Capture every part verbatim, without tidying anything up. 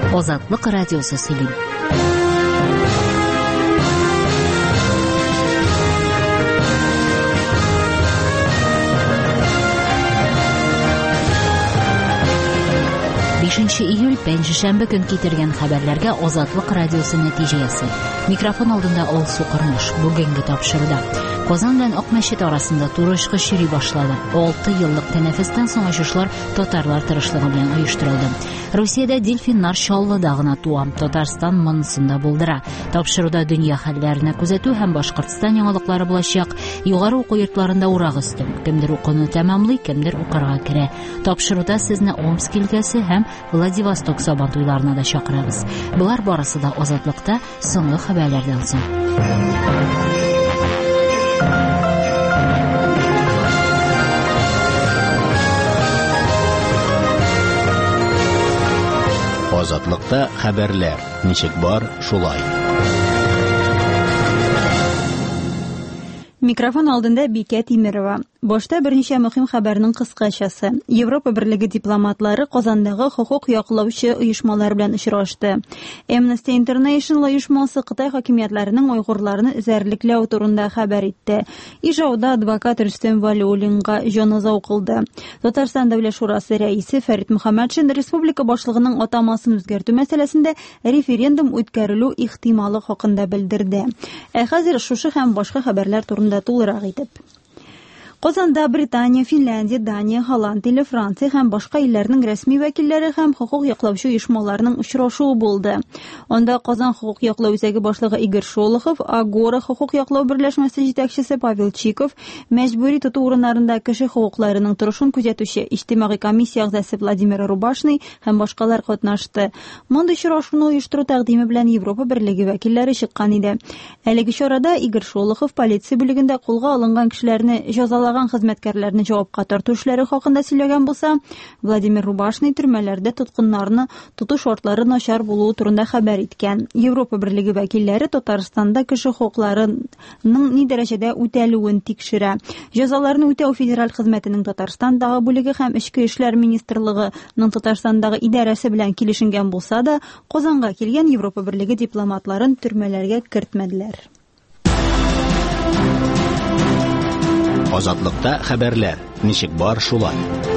Азатлык радиосы сөйли. бишенче июль пәнҗешәмбе көн китергән хәбәрләргә Азатлык радиосы нәтиҗәсе. Микрофон алдында Алсу Кырмыш. Бүгенге тапшыруда Казан белән Акмәчет арасында туры очкыч йөри башлады. алты еллык тәнәфестән соң очышлар татарлар тырышлыгы белән оештырылды. Русиядә дельфиннар Чаллыда гына туа. Татарстан монысында булдыра. Тапшыруда дөнья хәлләренә күзәтү һәм Башкортстан яңалыклары булачак. Югары уку йортларында урак өсте. Кемдер укуны тәмамлый, кемдер укырга керә. Тапшыруда сезне Омск өлкәсе һәм Владивосток сабантуйларына да чакырабыз. Булар барысы да Азатлыкта соңгы хәбәрләрдән соң. Азатлыкта хәбәрләр. Ничек бар, шулай. Микрофон алдында Бикә Тимерова. Башта берничә мөһим хәбәрнең кыскачасы. Европа Берлеге дипломатлары Казандагы хукук яклаучы оешмалар белән очрашты. Amnesty International оешмасы Кытай хакимиятләренең уйгырларны эзәрлекләү турында хәбәр итте. Ижауда адвокат Рөстәм Вәлиуллинга җаназа укылды. Татарстан Дәүләт шурасы рәисе Фәрит Мөхәммәтшин республика башлыгының атамасын үзгәртү мәсьәләсендә референдум үткәрелү ихтималы хакында белдерде. Ә хәзер шушы һәм башка хәбәрләр турында тулырак итеп. Казанда Британия, Финляндия, Дания, Голланд иле, Франция һәм башка илләрнең рәсми вәкилләре һәм хукук яклаучы оешмаларының очрашуы булды. Анда Казан хукук яклау үзәге башлыгы Игорь Шолохов, Агора хукук яклау берләшмәсе җитәкчесе Павел Чиков, мәҗбүри тоту урыннарында кеше хукукларының торышын күзәтүче иҗтимагый комиссия әгъзасы Владимир Рубашный һәм башкалар катнашты. Мондый очрашуны оештыру тәкъдиме белән Европа Берлеге вәкилләре чыккан иде. Әлеге чарада Игорь Шолохов полиция бүлегендә кулга алынган кешеләрне җәзалаган хезмәткәрләрне җавапка тарту эшләре хакында сөйләгән булса, Владимир Рубашный төрмәләрдә тоткыннарны тоту шартлары начар булуы турында хәбәр иткән. Европа Берлеге вәкилләре Татарстанда кеше хукукларының ни дәрәҗәдә үтәлүен тикшерә. Җәзаларны үтәү федераль хезмәтенең Татарстандагы бүлеге һәм Эчке эшләр министрлыгының Татарстандагы идарәсе белән килешенгән булса да, Казанга килгән Европа Берлеге дипломатларын төрмәләргә кертмәделәр. Азатлыкта хәбәрләр. Ничек бар, шулай.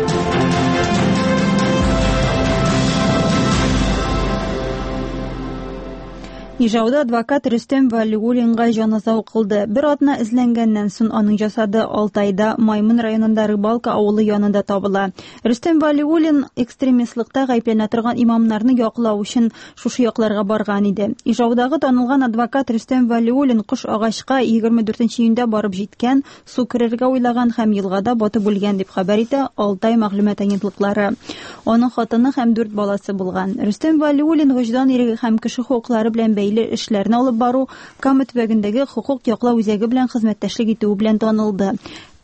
Ижауда адвокат Рөстәм Вәлиуллинга җаназа укылды. Бер атна эзләнгәннән соң аның җасады Алтайда, Маймын районында Рыбалка авылы янында табыла. Рөстәм Вәлиуллин экстремистлыкта гаепләнә торган имамнарны яклау өчен шушы якларга барган иде. Ижаудагы танылган адвокат Рөстәм Вәлиуллин Кыш агачка егерме дүртенче июньдә барып җиткән, су керергә уйлаган һәм елгада батып үлгән дип хәбәр итә Алтай мәгълүмат агентлыклары. Аның хатыны һәм дүрт баласы булган. Рөстәм Вәлиуллин вөҗдан иреге һәм кеше хукуклары белән эшләрне алып бару, Кама төбәгендәге хукук яклау үзәге белән хезмәттәшлек итү белән танылды.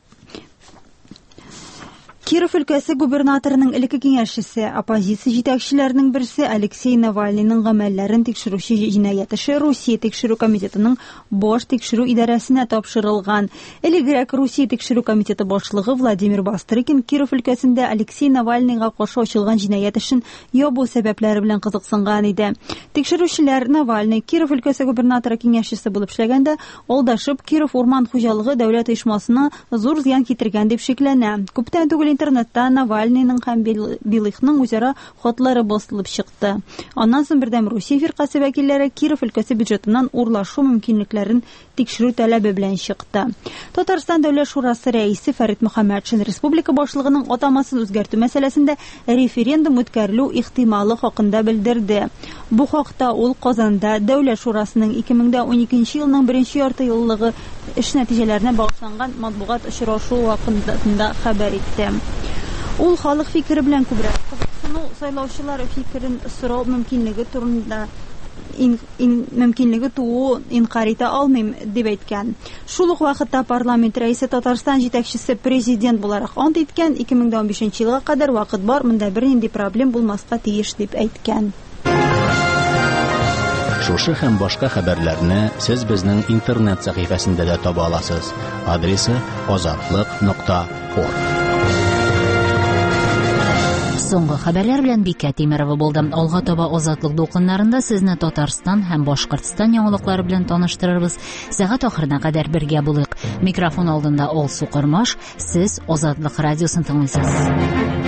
Киров өлкәсе губернаторының элекке киңәшчесе, оппозиция җитәкчеләренең берсе Алексей Навальныйның гамәлләрен тикшерүче җинаять эше Русия тикшерү комитетының баш тикшерү идарәсенә тапшырылган. Элегрәк Русия тикшерү комитеты башлыгы Владимир Бастрыкин Киров өлкәсендә Алексей Навальныйга каршы ачылган җинаять эшен ябу сәбәпләре белән кызыксынган иде. Тикшерүчеләр Навальный Киров өлкәсе губернаторы киңәшчесе булып эшләгәндә алдашып Киров урман хуҗалыгы дәүләт оешмасына зур зыян китергән дип шикләнә. Күптән түгел интернетта Навальныйның һәм Белыхның үзара хатлары басылып чыкты. Аннан соң бердәм Русия фиркасы вәкилләре Киров өлкәсе бюджетыннан урлашу мөмкинлекләрен тикшерү таләбе белән чыкты. Татарстан Дәүләт шурасы рәисе Фәрит Мөхәммәтшин республика башлыгының атамасын үзгәртү мәсьәләсендә референдум үткәрелү ихтималы хакында белдерде. Бу хакта ул Казанда Дәүләт шурасының ике мең уникенче елның беренче ярты еллыгы эш нәтиҗәләренә багышланган матбугат очрашу вакытында хәбәр итте. Ул халык фикере белән күбрәк кызыксыну, сайлаучылар фикерен сорау мөмкинлеге турында ин, ин, мөмкинлеге туу инкар итә алмыйм дип әйткән. Шул ук вакытта парламент рәисе Татарстан җитәкчесе президент буларак ант иткән, ике мең унбишенче елга кадәр вакыт бар, монда бернинди проблем булмаска тиеш дип әйткән. Шушы һәм башка хәбәрләрне сез безнең интернет сәхифәсендә дә таба аласыз. Адресы азатлык нокта орг. Соңгы хәбәрләр белән Бикә Тимерова булды. Алга таба Азатлык дулкыннарында сезне Татарстан һәм Башкортстан яңалыклары белән таныштырырбыз. Сәгать ахырына кадәр бергә булыйк. Микрофон алдында Алсу Кормаш, сез Азатлык радиосын тыңлыйсыз.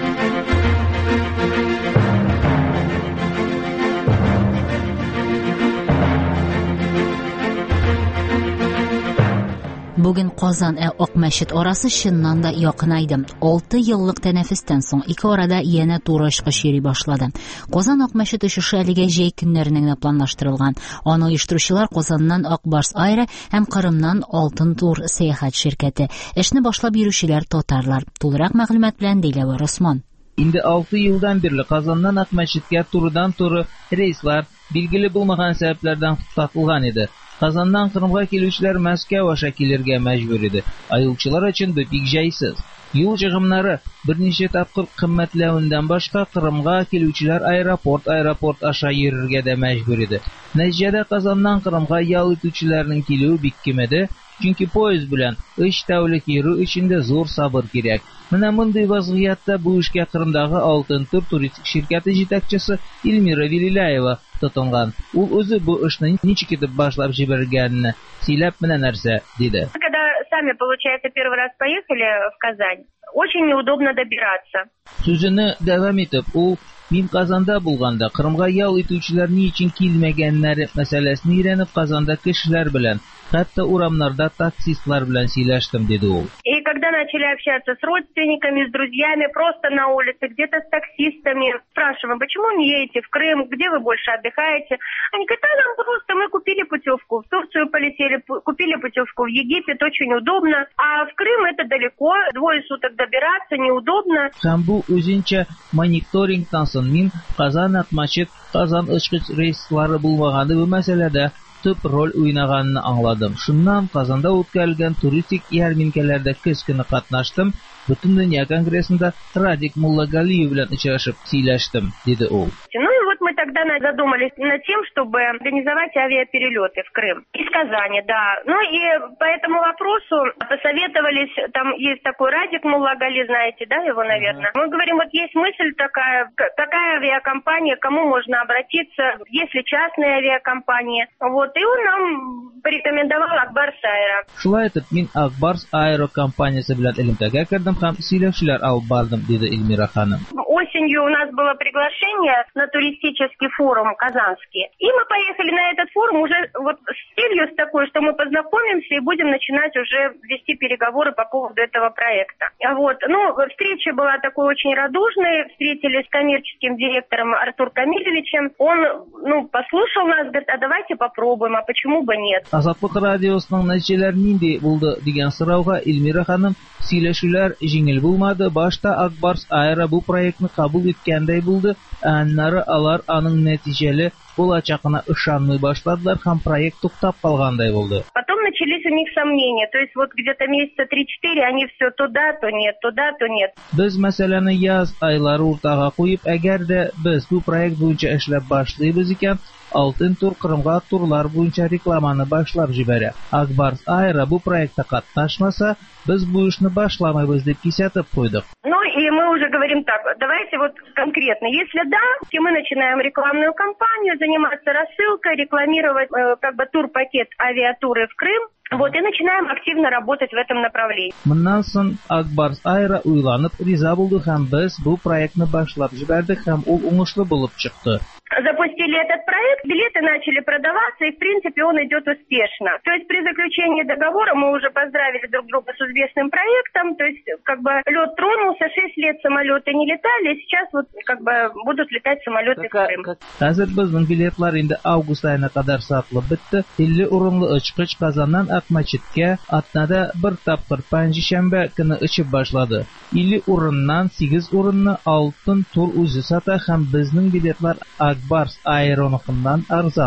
Бүген Казан Ак мәчет арасы чыннан да якынайды. Алты еллык тәнәфестән соң ике арада янә туры очкыч йөри башлады. Казан Ак мәчет очышы әлегә җәй көннәренә планлаштырылган. Аны оештыручылар Казаннан Акбарс Айра һәм Кырымнан Алтын тур сәяхәт ширкәте. Эшне башлап йөрүчеләр татарлар. Тулырак мәгълүмат белән Диләвер Усман. Инде алты елдан бирле Казаннан Ак мәчеткә турыдан-туры рейслар билгеле булмаган сәбәпләрдән туктатылган иде. Казаннан Кырымга килүчеләр Мәскәү аша килергә мәҗбүр иде. Юлчылар өчен бу бик җайсыз. Юл чыгымнары берничә тапкыр кыйммәтләвеннән башка Кырымга килүчеләр аэропорт аэропорт аша йөрергә дә мәҗбүр иде. Нәтиҗәдә Казаннан Кырымга ял итүчеләрнең килүе бик кимеде, чөнки поезд белән өч тәүлек йөрү өчен дә зур сабыр кирәк. Менә мондый вазгыятта бу эшкә Кырымдагы Алтын тур туристик ширкәте җитәкчесе Илмира Вилилаева тотынган. Ул үзе бу эшне ничек итеп башлап җибәргәнне сөйләп менә нәрсә диде. Когда сами, получается, первый раз поехали в Казань, очень неудобно добираться. Сүзенә дәвам итеп, ул мин Казанда булганда Кырымга ял итүчеләр ни өчен килмәгәннәре мәсьәләсен өйрәнеп Казанда кешеләр белән, хәтта урамнарда таксистлар белән сөйләштем диде ул. И когда начали общаться с родственниками, с друзьями, просто на улице, где-то с таксистами, спрашиваем, почему не едете в Крым, где вы больше отдыхаете? Они говорят, а нам просто мы купили путевку в Турцию, полетели, купили путевку в Египет, очень удобно, а в Крым это далеко, двое суток добираться, неудобно. Һәм бу үзенчә мониторингтан соң мин Казан Ак мәчет, Казан очкыч рейслары булмаганы бу мәсьәләдә төп роль уйнаганны аңладым. Шуннан Казанда үткәрелгән туристик ярминкәләрдә көз көне катнаштым. Бөтен дөнья конгрессында Радик Муллагалиев белән очрашып сөйләштем, диде ул. Ну и вот мы тогда задумались над тем, чтобы организовать авиаперелеты в Крым. Из Казани, да. Ну и по этому вопросу посоветовались, там есть такой Радик Муллагали, знаете, да, его, наверное. Мы говорим, вот есть мысль такая, какая авиакомпания, кому можно обратиться, есть ли частные авиакомпании. Вот, и он нам порекомендовал Акбарс Айра. Шулай итеп, мин Акбарс Айра компаниясе белән элемтәгә кертем һәм сөйләшүләр алып бардым, диде Эльмира ханым. Осенью у нас было приглашение на туристический форум казанский. И мы поехали на этот форум уже вот с целью с такой, что мы познакомимся и будем начинать уже вести переговоры по поводу этого проекта. Вот. Ну, встреча была такой очень радужной. Встретились с коммерческим директором Артур Камилевичем. Он, ну, послушал нас, говорит, а давайте попробуем, а почему бы нет? Азатлык радиосының нәтиҗәләре нинди булды дигән сорауга Эльмира ханым сөйләшүләр җиңел булмады. Башта Акбарс Айра бу проектны кабул иткәндәй булды. Аннары алар аның нәтиҗәле булачагына ышанмый башладылар һәм проект туктап калгандай булды. Потом начались у них сомнения. То есть вот где-то месяца три-четыре они все туда, то нет, туда, то нет. Без мәсьәләне яз айлары уртага куеп, әгәр дә без бу проект буенча эшләп башлыйбыз икән, Алтын тур Кырымга турлар буенча рекламаны башлап җибәрә. Акбарс Айра бу проектта катнашмаса, без бу эшне башламайбыз дип кисәтеп куйдык. Ну и мы уже говорим так, давайте вот конкретно, если да, то мы начинаем рекламную кампанию, заниматься рассылкой, рекламировать э, как бы турпакет авиатуры в Крым. Вот, и начинаем активно работать в этом направлении. Моннан соң Акбарс Айра уйланып риза булды һәм без бу проектны башлап җибәрдек һәм ул уңышлы булып чыкты. Запустили этот проект, билеты начали продаваться, и в принципе он идет успешно. То есть при заключении договора мы уже поздравили друг друга с известным проектом, то есть как бы лед тронулся, шесть лет самолеты не летали, и сейчас вот как бы будут летать самолеты в Крым. Хәзер безнең билетлар инде август аена кадәр сатылып бетте. илле урынлы очкыч Казаннан Ак мәчеткә атнада бер тапкыр пәнҗешәмбе көне очып башлады. илле урыннан сигез урынны Алтын тур үзе сата һәм безнең билетлар Акбарс Айроныкыннан арзан.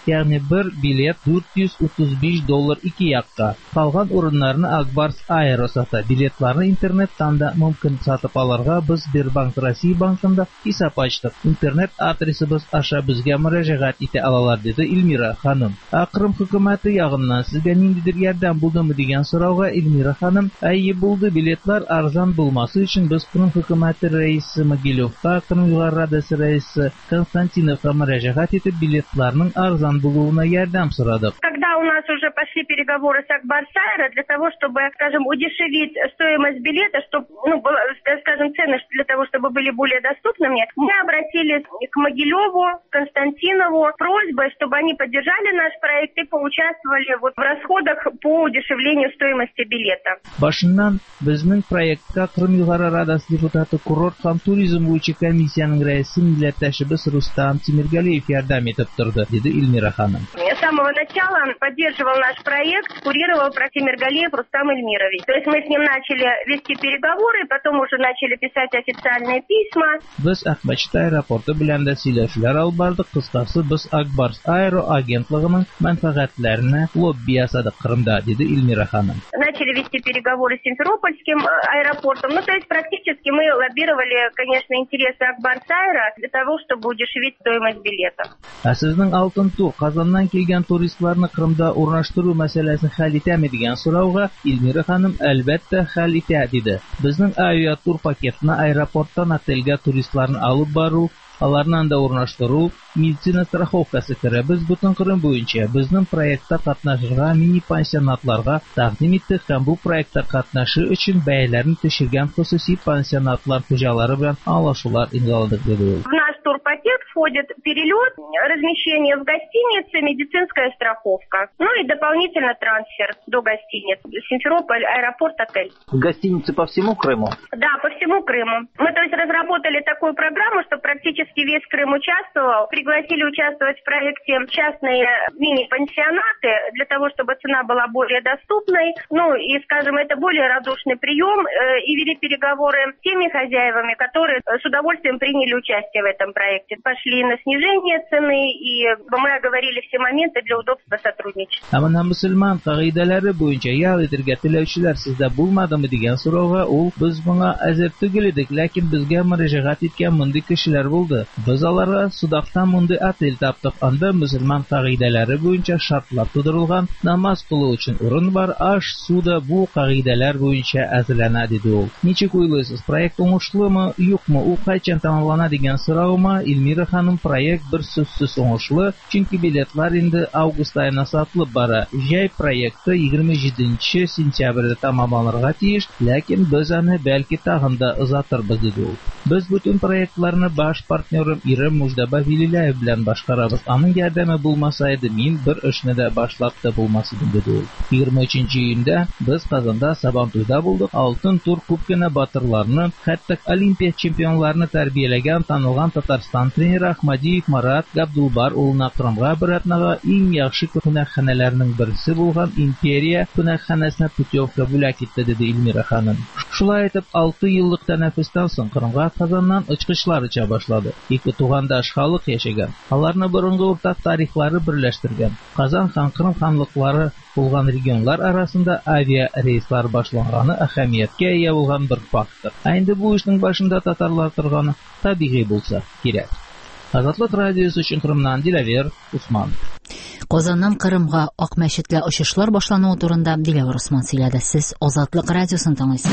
ягъни бер билет дүрт йөз утыз биш доллар ике якка. Калган урыннарны Акбарс Аэро сата. Билетларны интернеттан да мөмкин сатып алырга без Сбербанк Россия банкында хисап ачтык. Интернет адресыбыз аша безгә мөрәҗәгать итә алалар, диде Илмира ханым. Акрым хөкүмәте ягыннан сезгә ниндидер ярдәм булдымы дигән сорауга Илмира ханым: "Әйе, булды. Билетлар арзан булмасы өчен без Крым хөкүмәте рәисе Могилевка, Крым Югары Радасы рәисе Константиновка мөрәҗәгать итеп билетларның арзан булуына ярдәм сорадык." Когда у нас уже пошли переговоры с Акбарс Аэро для того, чтобы, скажем, удешевить стоимость билета, чтобы, ну, было, скажем, цены для того, чтобы были более доступными, мы обратились к Могилеву, Константинову просьбой, чтобы они поддержали наш проект и поучаствовали вот в расходах по удешевлению стоимости билета. Башыннан безнең проектка Крым Югары Радасы депутаты курорт һәм туризм буенча комиссияның рәисе милләттәшебез Рустам Тимиргалиев ярдәм итеп торды, диде Илмира ханым. С самого начала поддерживал наш проект, курировал Тимиргалиев Рустам Эльмирович. То есть мы с ним начали вести переговоры, потом уже начали писать официальные письма. Без Әкмәчет аэропорты белән дә сөйләшүләр алып бардык. Кыскасы, без Акбарс Аэро агентлыгының мәнфәгатьләренә лобби ясадык Крымда, диде Илмира ханым. Начали вести переговоры с Симферопольским аэропортом. Ну, то есть практически мы лоббировали, конечно, интересы Акбарс Аэро для того, чтобы удешевить стоимость билета. Ә сезнең алтын тур Казаннан килгән туристларны Крымда урнаштыру мәсьәләсен хәл итәме дигән сорауга Илмира ханым: "Әлбәттә, хәл итә", диде. Безнең авиатур пакетына аэропорттан отельгә туристларны алып бару, аларны да урнаштыру, медицина страховкасы керә. Без бөтен Крым буенча безнең проектта катнашырга мини-пансионатларга тәкъдим иттек һәм бу проектта катнашу өчен бәяләрне төшергән хусусий пансионатлар хуҗалары белән аңлашулар имзаладык, диде ул. В наш турпакет входит перелет, размещение в гостинице, медицинская страховка, ну и дополнительно трансфер до гостиницы. Симферополь, аэропорт, отель. Гостиницы по всему Крыму? Да, по всему Крыму. Мы, то есть, разработали такую программу, что практически весь Крым участвовал. Пригласили участвовать в проекте частные мини-пансионаты для того, чтобы цена была более доступной. Ну и, скажем, это более радушный прием. Э, и вели переговоры с теми хозяевами, которые с удовольствием приняли участие в этом проекте. Пошли на снижение цены, и мы оговорили все моменты для удобства сотрудничества. Ә менә мөселман кагыйдәләре буенча ял итәргә теләүчеләр сездә булмадымы дигән сорауга ул: "Без моңа әзер түгел идек, ләкин безгә мөрәҗәгать иткән мондый кешеләр булды. Без аларга Судактан мондый отель таптык. Анда мөселман кагыйдәләре буенча шартлар тудырылган, намаз кылу өчен урын бар, аш, суда бу кагыйдәләр буенча әзерләнә", диде ул. "Ничек уйлыйсыз, проект уңышлымы, юкмы, ул кайчан тәмамлана?" дигән сораума Илмира ханым: "Проект бер сүзсез уңышлы, чөнки билетлар инде август аена сатылып бара. Җәй проекты егерме җиденче сентябрьдә тәмамланырга тиеш, ләкин без аны бәлки тагын да озатырбыз", диде ул. "Без бүтән проектларны баш партнерым Ирем Муждаба Вилилаев белән башкарабыз. Аның ярдәме булмаса иде, мин бер эшне дә башлап та булмас идем", диде ул. егерме өченче июньдә без Казанда Сабантуйда булдык. Алтын тур күп кенә батырларны, хәтта Олимпия чемпионларны тәрбияләгән танылган Татарстан тренеры Ахмадиев Марат Габдулбар улына Крымга бер атнага иң яхшы кунакханәләрнең берсе булган Империя кунакханәсенә путевка бүләк итте, диде Илмира ханым. Шулай итеп, алты еллык тәнәфестән соң Крымга Казаннан очкычлар оча башлады. Ике тугандаш халык яшәгән. Аларны борынгы уртак тарихлары берләштергән. Казан һәм Крым ханлыклары булган регионлар арасында авиа рейслар башланганы әһәмияткә ия булган бер фактор. Ә инде бу эшнең башында татарлар торганы табигый булса кирәк. Азатлык радиосы өчен Крымнан Диләвер Усман. Казаннан Крымга Ак мәчетле очышлар башлануы турында Диләвер Усман сөйләде. Сез Азатлык радиосын тыңлыйсыз.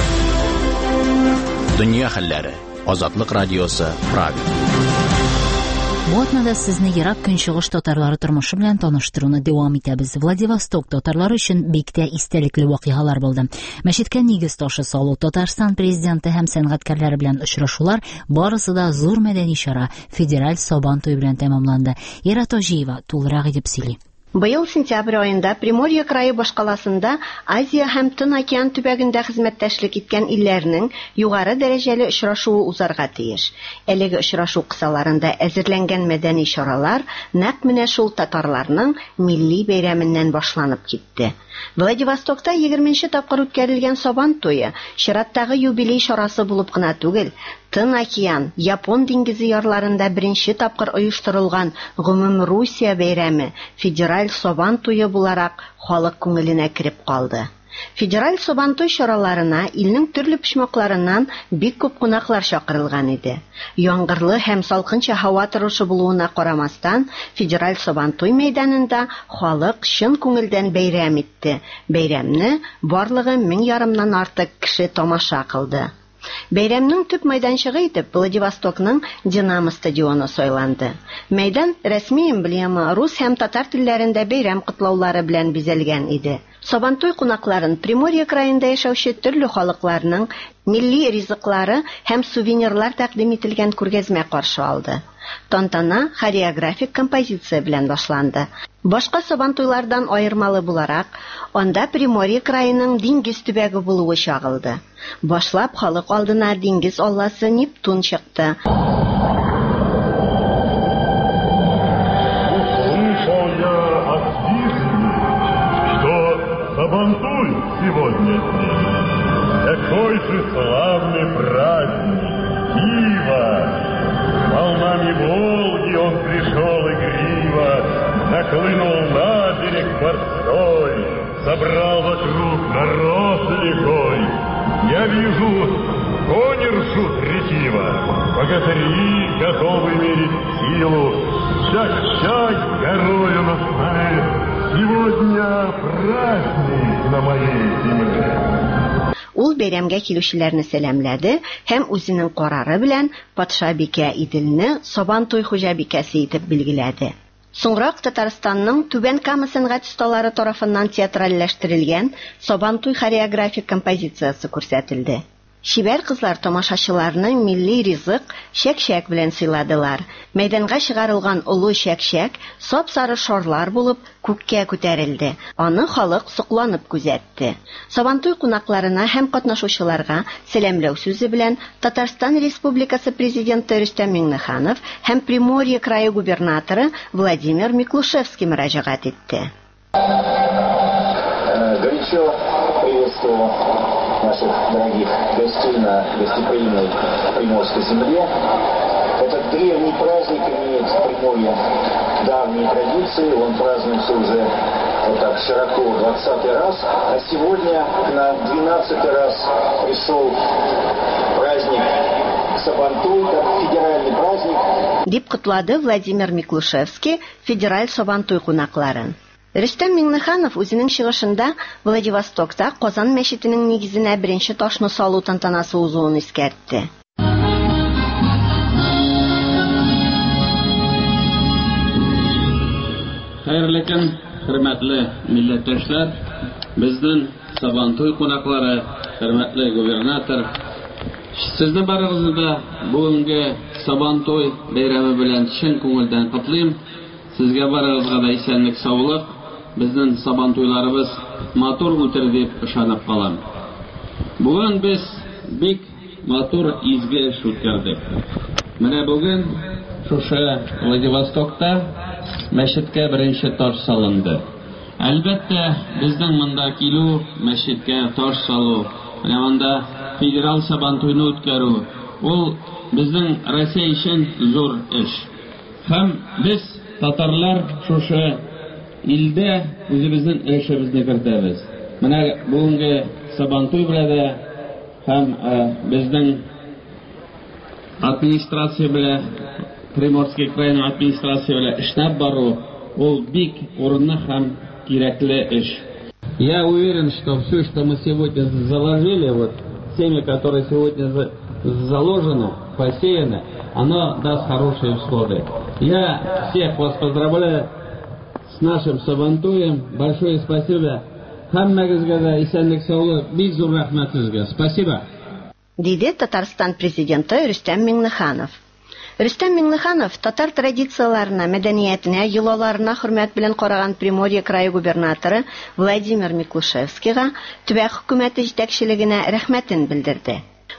Дөнья хәлләре. Азатлык радиосы Прага. Бу атнада сезне ерак көнчыгыш татарлары тормышы белән таныштыруны дәвам итәбез. Владивосток татарлары өчен бик тә истәлекле вакыйгалар булды. Мәчеткә нигез ташы салу, Татарстан президенты һәм сәнгатькәрләре белән очрашулар барысы да зур мәдәни чара, федераль Сабантуй белән тәмамланды. Ира Тожиева тулырак итеп сөйли. Быел сентябрь айында Приморье крае башкаласында Азия һәм Тын океан төбәгендә хезмәттәшлек иткән илләрнең югары дәрәҗәле очрашуы узарга тиеш. Әлеге очрашу кысаларында әзерләнгән мәдәни чаралар нәкъ менә шул татарларның милли бәйрәменнән башланып китте. Владивостокта егерменче тапкыр үткәрелгән Сабантуе чираттагы юбилей чарасы булып кына түгел, Тын океан, Япон диңгезе ярларында беренче тапкыр оештырылган Гомум Русия бәйрәме федераль Сабан туе буларак халык күңеленә кирип калды. Федераль Сабан туй чараларына илнең төрле почмакларыннан бик күп кунаклар чакырылган иде. Яңгырлы һәм салкынча һава торышы булуына карамастан, федераль Сабан туй мәйданында халык чын күңелдән бәйрәм итте. Бәйрәмне барлыгы мең ярымнан артык кеше тамаша кылды. Бәйрәмнең төп мәйданчыгы итеп Владивостокның Динамо стадионы сайланды. Мәйдан рәсми эмблема рус һәм татар телләрендә бәйрәм котлаулары белән бизәлгән иде. Сабантуй кунакларын Приморье краенда яшәүче төрле халыкларның милли ризыклары һәм сувенирлар тәкъдим ителгән күргәзмә каршы алды. Тантана хореографик композиция белән башланды. Башка сабантуйлардан аермалы буларак, анда Приморье краеның диңгез төбәге булуы чагылды. Башлап халык алдына диңгез алласы Нептун чыкты. Сабантуй сегодня здесь. Какой же славный праздник! Ива! Волнами Волги он пришел игриво, нахлынул на берег морской, собрал вокруг народ лихой. Я вижу, кони ржут ретиво, богатыри готовы мерить силу. Шаг-шаг горою нас знает. Сегодня праздник на моей земле. Ул бәйрәмгә килүчеләрне сәламләде һәм үзенең карары белән патша бикә Иделне Сабантуй хуҗабикәсе итеп билгеләде. Соңрак Татарстанның Түбән Кама сәнгать осталары тарафыннан театральләштерелгән Сабантуй хореографик композициясе күрсәтелде. Шибәр кызлар тамашачыларны милли ризык шәк-шәк белән сыйладылар. Мәйданга чыгарылган олы шәк-шәк сап-сары шарлар булып күккә күтәрелде. Аны халык сокланып күзәтте. Сабантуй кунакларына һәм катнашучыларга сәламләү сүзе белән Татарстан Республикасы президенты Рөстәм Миңнеханов һәм Приморье крае губернаторы Владимир Миклушевский мөрәҗәгать итте. Горячо приветствую наших дорогих гостей на гостеприимной Приморской земле. Этот древний праздник имеет в Приморье давние традиции. Он празднуется уже вот так широко двадцатый раз. А сегодня на двенадцатый раз пришел праздник Сабантуй, как федеральный праздник. Дип котлады Владимир Миклушевский федераль Сабантуй кунакларын. Рөстәм Миңнеханов үзенең чыгышында Владивостокта Казан мәчетенең нигезенә беренче ташны салу тантанасы узуын искәртте. Хәерле көн, хөрмәтле милләттәшләр, безнең Сабантуй кунаклары, хөрмәтле губернатор, сезне барыгызны бүгенге Сабантуй бәйрәме белән чын күңелдән котлыйм. Сезгә барыгызга да исәнлек, саулык. Безнең Сабантуйларыбыз матур үтер дип ышанып калам. Бүген без бик матур изге эш үткәрдек. Менә бүген шушы Владивостокта мәчеткә беренче таш салынды. Әлбәттә, безнең монда килү, мәчеткә таш салу, менә монда федераль Сабантуйны үткәрү, ул безнең Россия өчен зур эш. Һәм без татарлар шушы илдә үзебезнең эшебезне кертәбез. Менә бүгенге Сабантуй белән һәм безнең администрация белән, Приморский крайның администрация белән эшләп бару, ул бик урынлы һәм кирәкле эш. Я уверен, что все, что мы сегодня заложили, вот семя, которое сегодня заложено, посеяно, оно даст хорошие всходы. Я всех вас поздравляю с нашим Сабантуем. Большое спасибо. Һәммәгезгә дә исәнлек, саулык, бик зур рәхмәт сезгә. Спасибо. Диде Татарстан президенты Рөстәм Миңнеханов. Рөстәм Миңнеханов татар традицияларына, мәдәниятенә, йолаларына хөрмәт белән караган Приморье крае губернаторы Владимир Миклушевскийга төбәк хөкүмәте җитәкчелегенә рәхмәтен белдерде.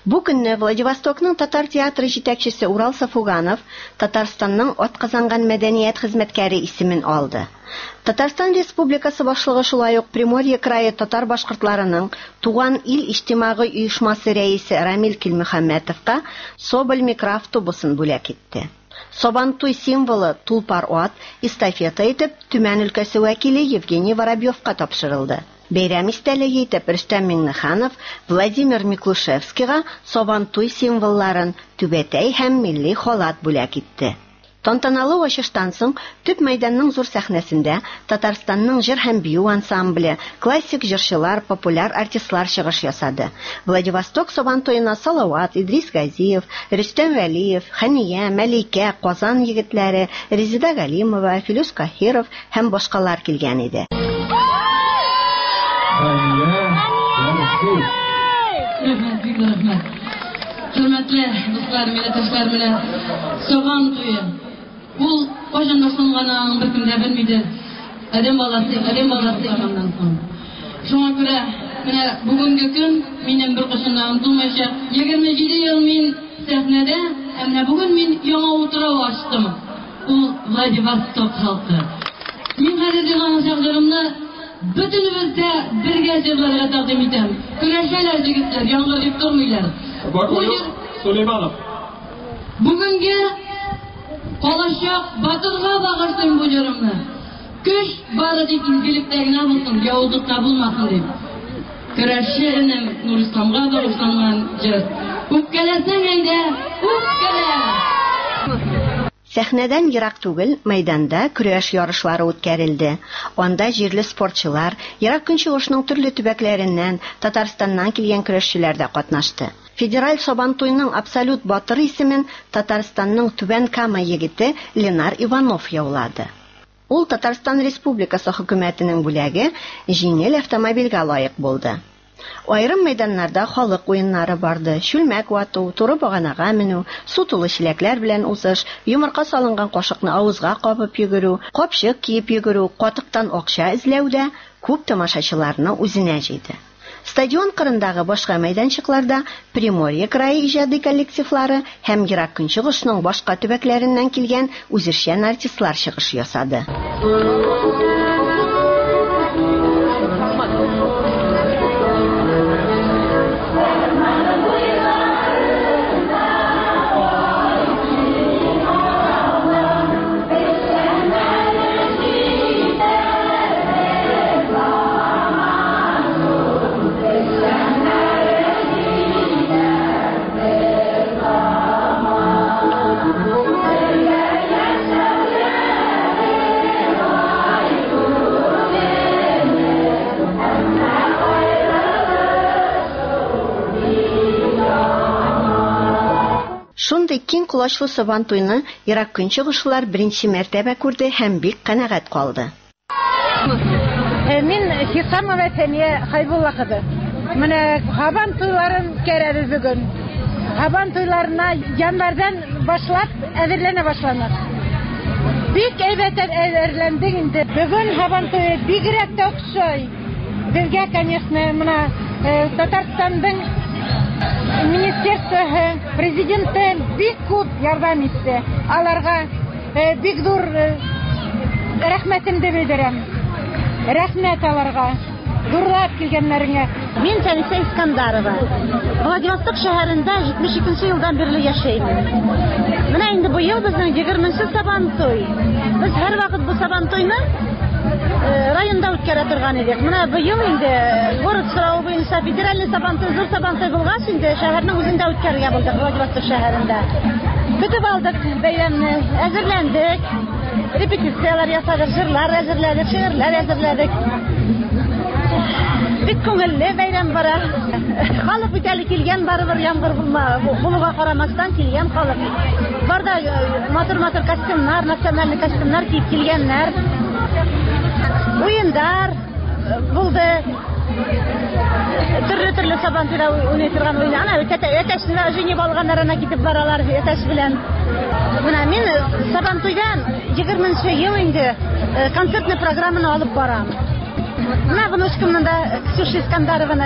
Бу көнне Владивостокның татар театры җитәкчесе Урал Сафуганов Татарстанның атказанган мәдәният хезмәткәре исемен алды. Татарстан Республикасы башлыгы шулай ук Приморье крае татар башкортларының Туган ил иҗтимагый оешмасы рәисе Рамил Килмөхәммәтовка Соболь микроавтобусын бүләк итте. Сабантуй символы тулпар ат эстафета итеп Төмән өлкәсе вәкиле Евгений Воробьевка тапшырылды. Бәйрәм истәлеге итеп Рөстәм Миңнеханов Владимир Миклушевскийга Сабантуй символларын түбәтәй һәм милли халат бүләк итте. Тантаналы ачыштан соң төп мәйданның зур сәхнәсендә Татарстанның җыр һәм бию ансамбле, классик җырчылар, популяр артистлар чыгыш ясады. Владивосток Сабантуена Салават, Идрис Газиев, Рөстәм Вәлиев, Хәния, Мәликә, Казан егетләре, Резида Галимова, Филүс Каһиров һәм башкалар килгән иде. Hürmetli dostlar, milletaşlar bile Sabantuyı. Bu kocan başlanğanın bir kimde bilmeydi. Adem balası, adem balası yamandan son. Şuna göre mene bugünkü gün benim bir kışından unutulmayacak. yigirme yedi yıl min sahnede hem bugün min yana oturağı açtım. Bu Vladivostok halkı. Min kaderli anlaşaklarımla bütünümüzde birge sözlerle takdim etem. Güneşler jigitler, yangılayıp durmaylar. Süleymanov. Bugünkü Kalaşak Batırga bağırsın bu yorumunu. Güç barı deyip izgiliklerine bulsun, yavuzlukta bulmasın deyip. Güreşçinin Nur İslam'a bağışlanған jır. Үпкәләсең әйдә, үпкәлә! Сәхнәдән ерак түгел, мәйданда көрәш ярышлары үткәрелде. Анда җирле спортчылар, ерак көнчыгышның төрле төбәкләреннән, Татарстаннан килгән көрәшчеләр дә катнашты. Федераль Сабантуйның абсолют батыр исемен Татарстанның Түбән Кама егете Ленар Иванов яулады. Ул Татарстан Республикасы хөкүмәтенең бүләге җиңел автомобильгә лаек булды. Айрым мәйданнарда халык уеннары барды. Шүлмәк вату, туры баганага менү, су тулы чиләкләр белән узыш, йомырка салынган кашыкны авызга кабып йөгерү, капчык киеп йөгерү, катыктан акча эзләүдә күп тамашачыларны үзенә җыйды. Стадион кырындагы башка мәйданчыкларда Приморье крае иҗади коллективлары һәм ерак көнчыгышның башка төбәкләреннән килгән үзешчән артистлар чыгыш ясады. Шундый киң кулачлы Сабантуйны ерак көнчыгышлар беренче мәртәбә күрде һәм бик канәгать калды. Мин Хисамова Сәния Хайбулла кызы. Менә Сабантуйларын үткәрәбез бүген. Сабантуйларына январьдан башлап әзерләнә башланыр. Бик әйбәт әзерләндек инде. Бүген Сабантуй бигрәк тә охшый. Безгә, конечно, менә Татарстанның Министерство президенты бик күп ярдәм итте. Аларга бик зур рәхмәтемне белдерәм. Рәхмәт аларга. Зурлап килгәннәреңә. Мин Фәниса Искандарова. Владивосток шәһәрендә җитмеш икенче елдан бирле яшәйм. Менә инде бу ел безнең егерменче Сабантуй. Без һәр вакыт бу Сабантуйны районда үткәрә торган идек. Менә бу ел инде город сорауы буенча федеральный Сабантуй, зур Сабантуй булгач инде шәһәрнең үзендә үткәрергә булдык Владивосток шәһәрендә. Көтеп алдык бәйрәмне, әзерләндек. Репетициялар ясадык, җырлар әзерләдек, шигырьләр әзерләдек. Бик күңелле бәйрәм бара. Халык бит әле килгән барыбер яңгыр булуга карамастан килгән халык. Барда матур-матур костюмнар, национальный костюмнар киеп килгәннәр. Уендар булды. Төрле-төрле Сабантуйда уйный торган уйнар. Ана әтәшне җыйнап алганнарына китеп баралар әтәш белән. Менә мин Сабантуйдан егерменче ел инде концертный программаны алып барам. Менә внучкамны да Ксюша Искандарованы,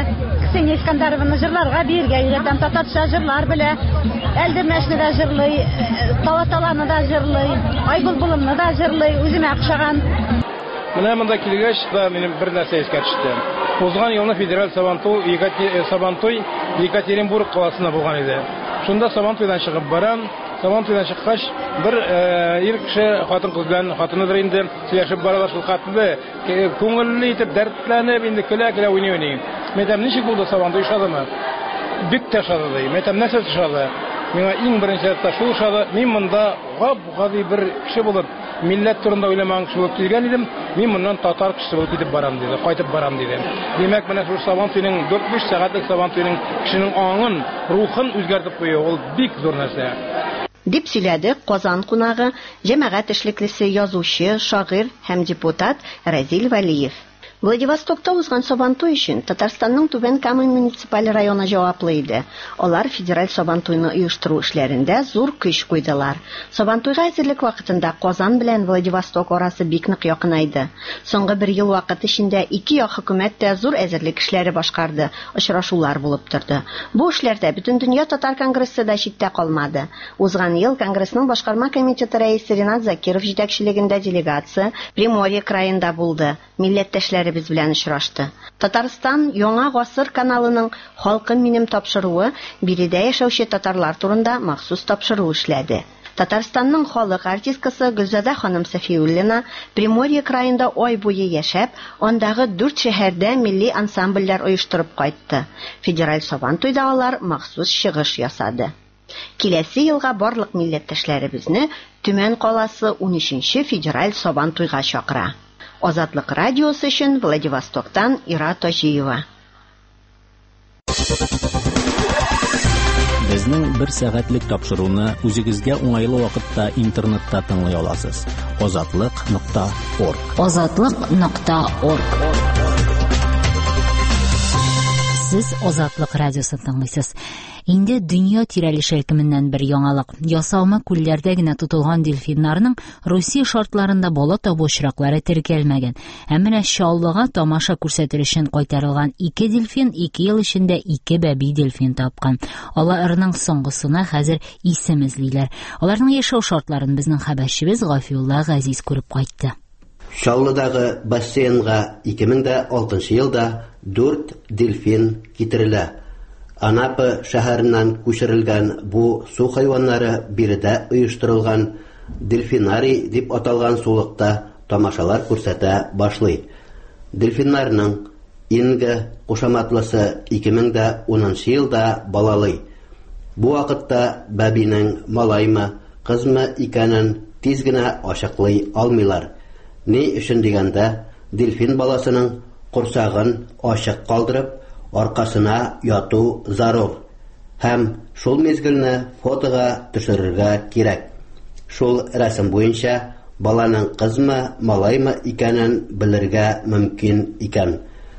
Ксения Искандаровна җырларга биргә өйрәтәм, татарча җырлар белә. Әлдермәшне дә җырлый, Талаталаны да җырлый, Айбулбулымны да җырлый, үземә охшаган. Менә монда килгәч тә минем бер нәрсә искә төште. Узган елны федераль Сабантуй Сабантуй Екатеринбург каласында булган иде. Шунда Сабантуйдан чыгып барам. Сабантуйдан чыккач, бер ир кеше хатын-кыз белән, хатыныдыр инде, сөйләшеп баралар шул хатны. Күңелле итеп, дәртләнеп, инде көлә-көлә уйный-уйный. Мәйтәм, ничек булды Сабантуй шадымы? Бик тә шады ди. Мәйтәм, нәрсә шады? Миңа иң беренче тә шул шады. Мин монда гап-гади бер кеше булып, милләт турында уйламаган кеше булып килгән идем. Мин моннан татар кеше булып китеп барам диде, кайтып барам диде. Димәк, менә шул Сабантуйның дүрт-биш сәгатьлек Сабантуйның кешенең аңын, рухын үзгәртеп куя. Ул бик зур нәрсә. Дип сөйләде Казан кунагы, җәмәгать эшлеклесе, язучы, шагыйрь һәм депутат Разил Валиев. Владивостокта узган Сабантуй өчен Татарстанның Түбән Кама муниципаль районы җаваплы иде. Алар федераль Сабантуйны оештыру эшләрендә зур көч куйдылар. Сабантуйга әзерлек вакытында Казан белән Владивосток арасы бик нык якынайды. Соңгы бер ел вакыт эчендә ике як хөкүмәт тә зур әзерлек эшләре башкарды, очрашулар булып торды. Бу эшләрдә Бөтендөнья татар конгрессы да читтә калмады. Узган ел конгрессның башкарма комитеты рәисе Ринат Закиров җитәкчелегендә делегация Приморье краенда булды. Милләттәшләре без белән очрашты. Татарстан Яңа гасыр каналының Халкым минем тапшыруы биредә яшәүче татарлар турында махсус тапшыру эшләде. Татарстанның халык артисткасы Гөлзадә ханым Сафиуллина Приморье краенда ай буе яшәп, андагы дүрт шәһәрдә милли ансамбльләр оештырып кайтты. Федераль Сабантуйда алар махсус чыгыш ясады. Киләсе елга барлык милләттәшләребезне Төмән каласы унөченче федераль Сабантуйга чакыра. Азатлык радиосы өчен Владивостоктан Ира Тажиева. Безнең бер сәгатьлек тапшыруны үзегезгә уңайлы вакытта интернетта тыңлый аласыз. азатлык нокта орг. азатлык нокта орг. Сез Азатлык радиосын тыңлыйсыз. Инде дөнья тирәлеше өлкәменнән бер яңалык. Ясалма күлләрдә генә тотылган дельфиннарның Русия шартларында бала табу очраклары теркәлмәгән. Ә менә Чаллыга тамаша күрсәтер өчен кайтарылган ике дельфин ике ел эчендә ике бәби дельфин тапкан. Аларның соңгысына хәзер исем эзлиләр. Аларның яшәү шартларын безнең хәбәрчебез Гафиулла Газиз күреп кайтты. Чаллыдагы бассейнга ике мең алтынчы елда дүрт дельфин китерелә. Анапы шәһәреннән күчерелгән бу су хайваннары биредә оештырылган дельфинарий дип аталган сулыкта тамашалар күрсәтә башлый. Дельфиннарның инге кушаматлысы ике мең унынчы елда балалый. Бу вакытта бәбинең малаймы, кызмы икәнен тиз генә ачыклый алмыйлар. Ни өчен дигәндә, дельфин баласының курсагын ачык калдырып, аркасына яту зарур. Һәм шул мезгелне фотога төшерергә кирәк. Шул рәсем буенча баланың кызмы, малаймы икәнен белергә мөмкин икән.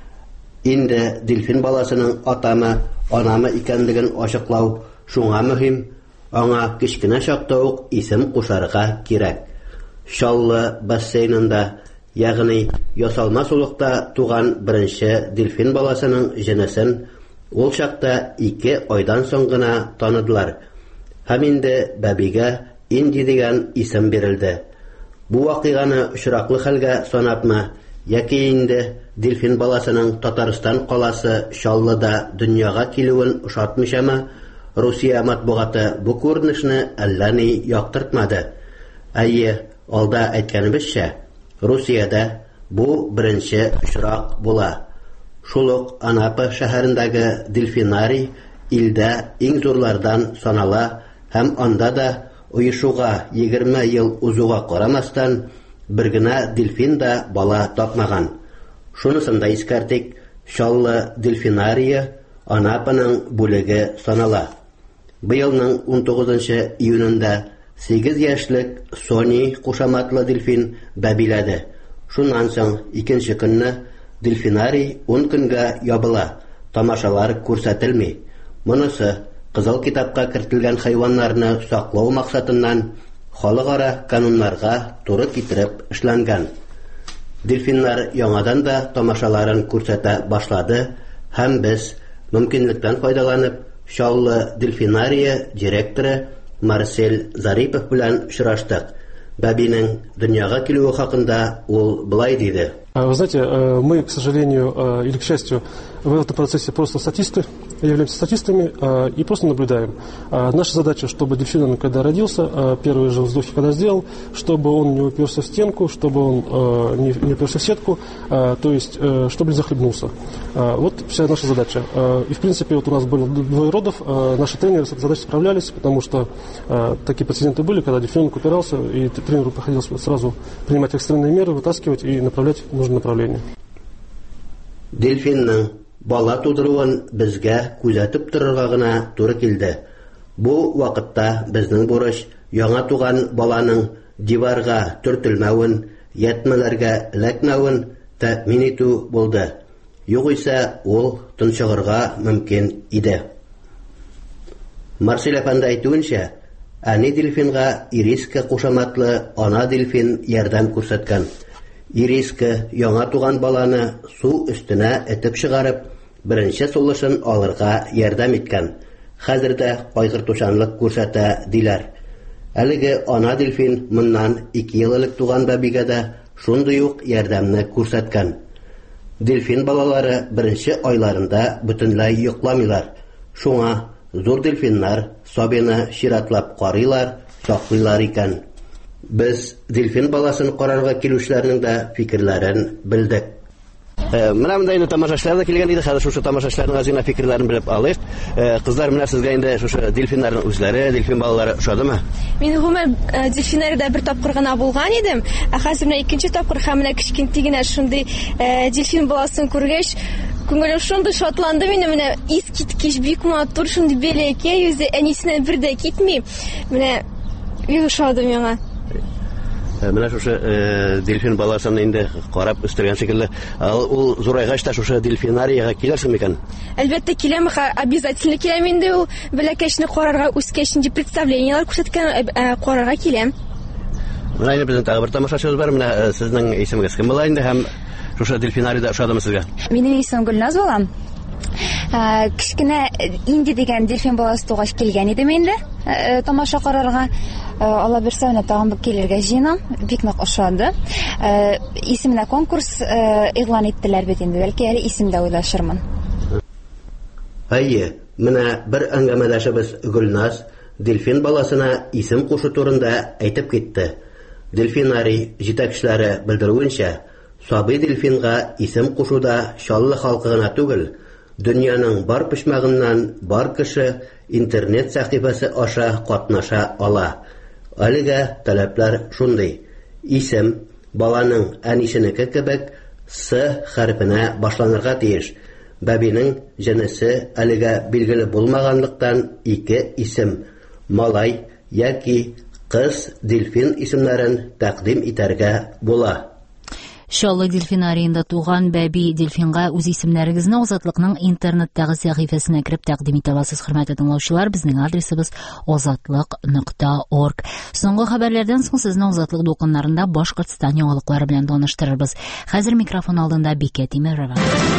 Инде дельфин баласының атамы, анамы икәнлеген ачыклау шуңа мөһим, аңа кичкенә чакта ук исем кушарга кирәк. Чаллы бассейнында, ягъни ясалма сулыкта туган беренче дельфин баласының җенесен ул чакта ике айдан соң гына таныдылар. Һәм инде бәбигә Инди дигән исем бирелде. Бу вакыйганы очраклы хәлгә санапмы, яки инде дельфин баласының Татарстан каласы Чаллыда дөньяга килүен ошатмыйчамы, Русия матбугаты бу күренешне әллә ни яктыртмады. Әйе, алда әйткәнебезчә, Русиядә бу беренче очрак була. Шул ук Анапы шәһәрендәге дельфинарий илдә иң зурлардан санала һәм анда да оешуга егерме ел узуга карамастан бер генә дельфин да бала тапмаган. Шунысын да искәртик, Чаллы дельфинарие Анапаның бүлеге санала. Быелның он тугызынчы июнендә сигез яшьлек Сони кушаматлы дельфин бәбиләде. Шуннан соң икенче көнне дельфинарий он көнгә ябыла, тамашалар күрсәтелми. Монысы Кызыл китапка кертелгән хайваннарны саклау максатыннан халыкара кануннарга туры китереп эшләнгән. Дельфиннар яңадан да тамашаларын күрсәтә башлады һәм без Мөмкинлектән файдаланып, Шаллы дельфинария директоры Марсель Зарипов белән очраштык. Бәбинең дөньяга килүе хакында ул былай диде. Вы знаете, мы, к сожалению или к счастью, в этом процессе просто статисты, являемся статистами и просто наблюдаем. Наша задача, чтобы дельфин, когда родился, первые же вздохи когда сделал, чтобы он не уперся в стенку, чтобы он не, не уперся в сетку, то есть, чтобы не захлебнулся. Вот вся наша задача. И, в принципе, вот у нас было двое родов, наши тренеры с этой задачей справлялись, потому что такие прецеденты были, когда дельфинок упирался, и тренеру приходилось сразу принимать экстренные меры, вытаскивать и направлять в нужное направление. Дельфинның бала тудыруын безгә күзәтеп торырга гына туры килде. Бу вакытта безнең бурыч яңа туган баланың диварга төртелмәвен, ятмаларга эләкмәвен тәэмин итү булды. Югыйсә ул тынчыгырга мөмкин иде. Марсель әфәнде әйтүенчә, әни дельфинга Ириска кушаматлы ана дельфин ярдәм күрсәткән. Ириска яңа туган баланы су өстенә этеп чыгарып, беренче сулышын алырга ярдәм иткән. Хәзер дә кайгыртучанлык күрсәтә диләр. Әлеге ана дельфин моннан ике ел элек туган бәбигә дә шундый ук ярдәмне күрсәткән. Дельфин балалары беренче айларында бөтенләй йокламыйлар. Шуңа зур дельфиннар сабины чиратлап карыйлар, саклыйлар икән. Без дельфин баласын карарга килүчләрнең дә фикерләрен белдек. Менә монда инде тамашачылар да килгән иде. Хәзер шушы тамашачыларның азгына фикерләрен белеп алыйк. Кызлар, менә сезгә инде шушы дельфиннарның үзләре, дельфин балалары ошадымы? Мин гомер дельфиннарда бер тапкыр гына булган идем. Ә хәзер менә икенче тапкыр һәм менә кичкенти генә шундый дельфин баласын күргәч, күңелем шундый шатланды минем, менә искиткеч бик матур шундый бәләкәй, үзе әнисеннән бер дә китми. Менә бик ошады миңа. Менә шушы дельфин баласын инде карап үстергән шикелле, ул зурайгач та шушы дельфинарияга килерсең микән? Әлбәттә киләм, обязательно киләм инде. Ул бәләкәчне карарга, үскәч инде представлениелар күрсәткән, карарга киләм. Менә инде безнең тагы бер тамашачыбыз бар. Менә сезнең исемегез кем була инде һәм шушы дельфинарияда ошадымы сезгә? Минем исемем Гөлназ була. Кичкенә инде дигән дельфин баласы тугач килгән идем инде тамаша карарга. Алла берсә менә тагын килергә җыенам. Бик нык ошады. Исемне конкурс игълан иттеләр бит инде. Бәлки әле исемдә уйлашырмын. Әйе, менә бер әңгәмәдәшебез Гөлназ дельфин баласына исем кушу турында әйтеп китте. Дельфинарий җитәкчеләре белдерүенчә, сабый дельфинга исем кушуда Шаллы халкы гына түгел, дөньяның бар почмагыннан бар кеше интернет сәхифәсе аша катнаша ала. Әлегә таләпләр шундый. Исем баланың әнисенеке кебек С хәрфенә башланырга тиеш. Бәбинең җенесе әлегә билгеле булмаганлыктан ике исем, малай яки кыз дельфин исемнәрен тәкъдим итәргә була. Шаллы дельфинарийында туган бәби дельфинга үз исемнәрегезне Азатлыкның интернеттагы сәхифәсенә кирип тәкъдим итә аласыз. Хөрмәтле тыңлаучылар, безнең адресыбыз азатлык нокта орг. Соңгы хәбәрләрдән соң сезне Азатлык дулкыннарында Башкортстан яңалыклары белән таныштырырбыз. Хәзер микрофон алдында Бикә Тимерова.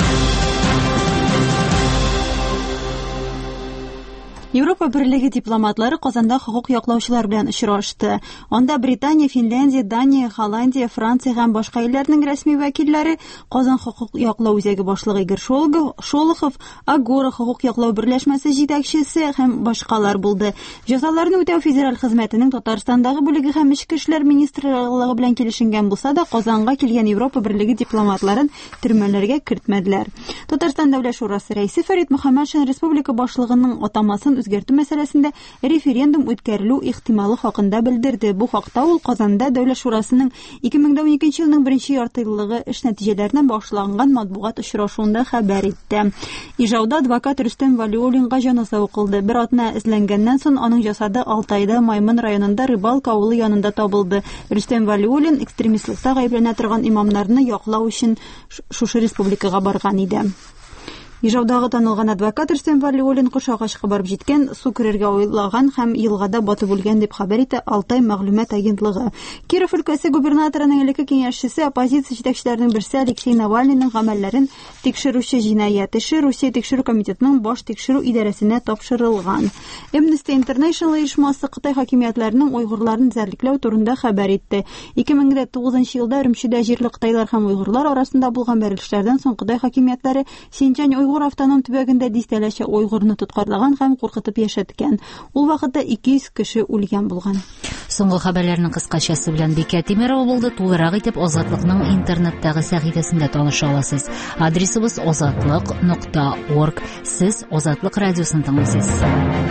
Европа Берлеге дипломатлары Казанда хукук яклаучылар белән очрашты. Анда Британия, Финляндия, Дания, Голландия, Франция һәм башка илләрнең рәсми вәкилләре, Казан хукук яклау үзәге башлыгы Игорь Шолохов, Агора хукук яклау берләшмәсе җитәкчесе һәм башкалар булды. Җәзаларны үтәү федераль хезмәтенең Татарстандагы бүлеге һәм Ичке эшләр министрлыгы белән килешенгән булса да, Казанга килгән Европа Берлеге дипломатларын төрмәләргә кертмәделәр. Татарстан Дәүләт Шурасы рәисе Фәрит Мөхәммәтшин республика башлыгының атамасын үзгәртү мәсьәләсендә референдум үткәрелү ихтималы хакында белдерде. Бу хакта ул Казанда Дәүләт Шурасының ике мең уникенче елның беренче яртыйлыгы эш нәтиҗәләреннән башланган матбугат очрашуында хәбәр итте. Ижауда адвокат Рөстәм Валиуллинга җаназа укылды. Бер атна эзләнгәннән соң аның җасады Алтайда Маймын районында Рыбалка авылы янында табылды. Рөстәм Валиуллин экстремистлыкта гаепләнә торган имамнарны яклау өчен шушы республикага барган иде. Ижаудагы танылган адвокат Рөстәм Вәлиуллин Кошагачка барып җиткән, су керергә уйлаган һәм елгада батып үлгән дип хәбәр итә Алтай мәгълүмат агентлыгы. Киров өлкәсе губернаторының элекке киңәшчесе, оппозиция җитәкчеләренең берсе Алексей Навальныйның гамәлләрен тикшерүче җинаять эше Русия тикшерү комитетының баш тикшерү идарәсенә тапшырылган. Amnesty International оешмасы Кытай хакимиятләренең уйгырларын зәрлекләү турында хәбәр итте. ике мең тугызынчы елда Үрümчедә җирле кытайлар һәм уйгырлар арасында булган бәрелешләрдән соң Кытай хакимиятләре Синьчжань уйгыр автоном төбәгендә дистәләчә уйгырны тоткарлаган һәм куркытып яшәткән. Ул вакытта ике йөз кеше үлгән булган. Соңгы хәбәрләрнең кыскачасы белән Бикә Тимерова булды. Тулырак итеп Азатлыкның интернеттагы сәхифәсендә таныша аласыз. Адресыбыз азатлык нокта орг. Сез Азатлык радиосын тыңлыйсыз.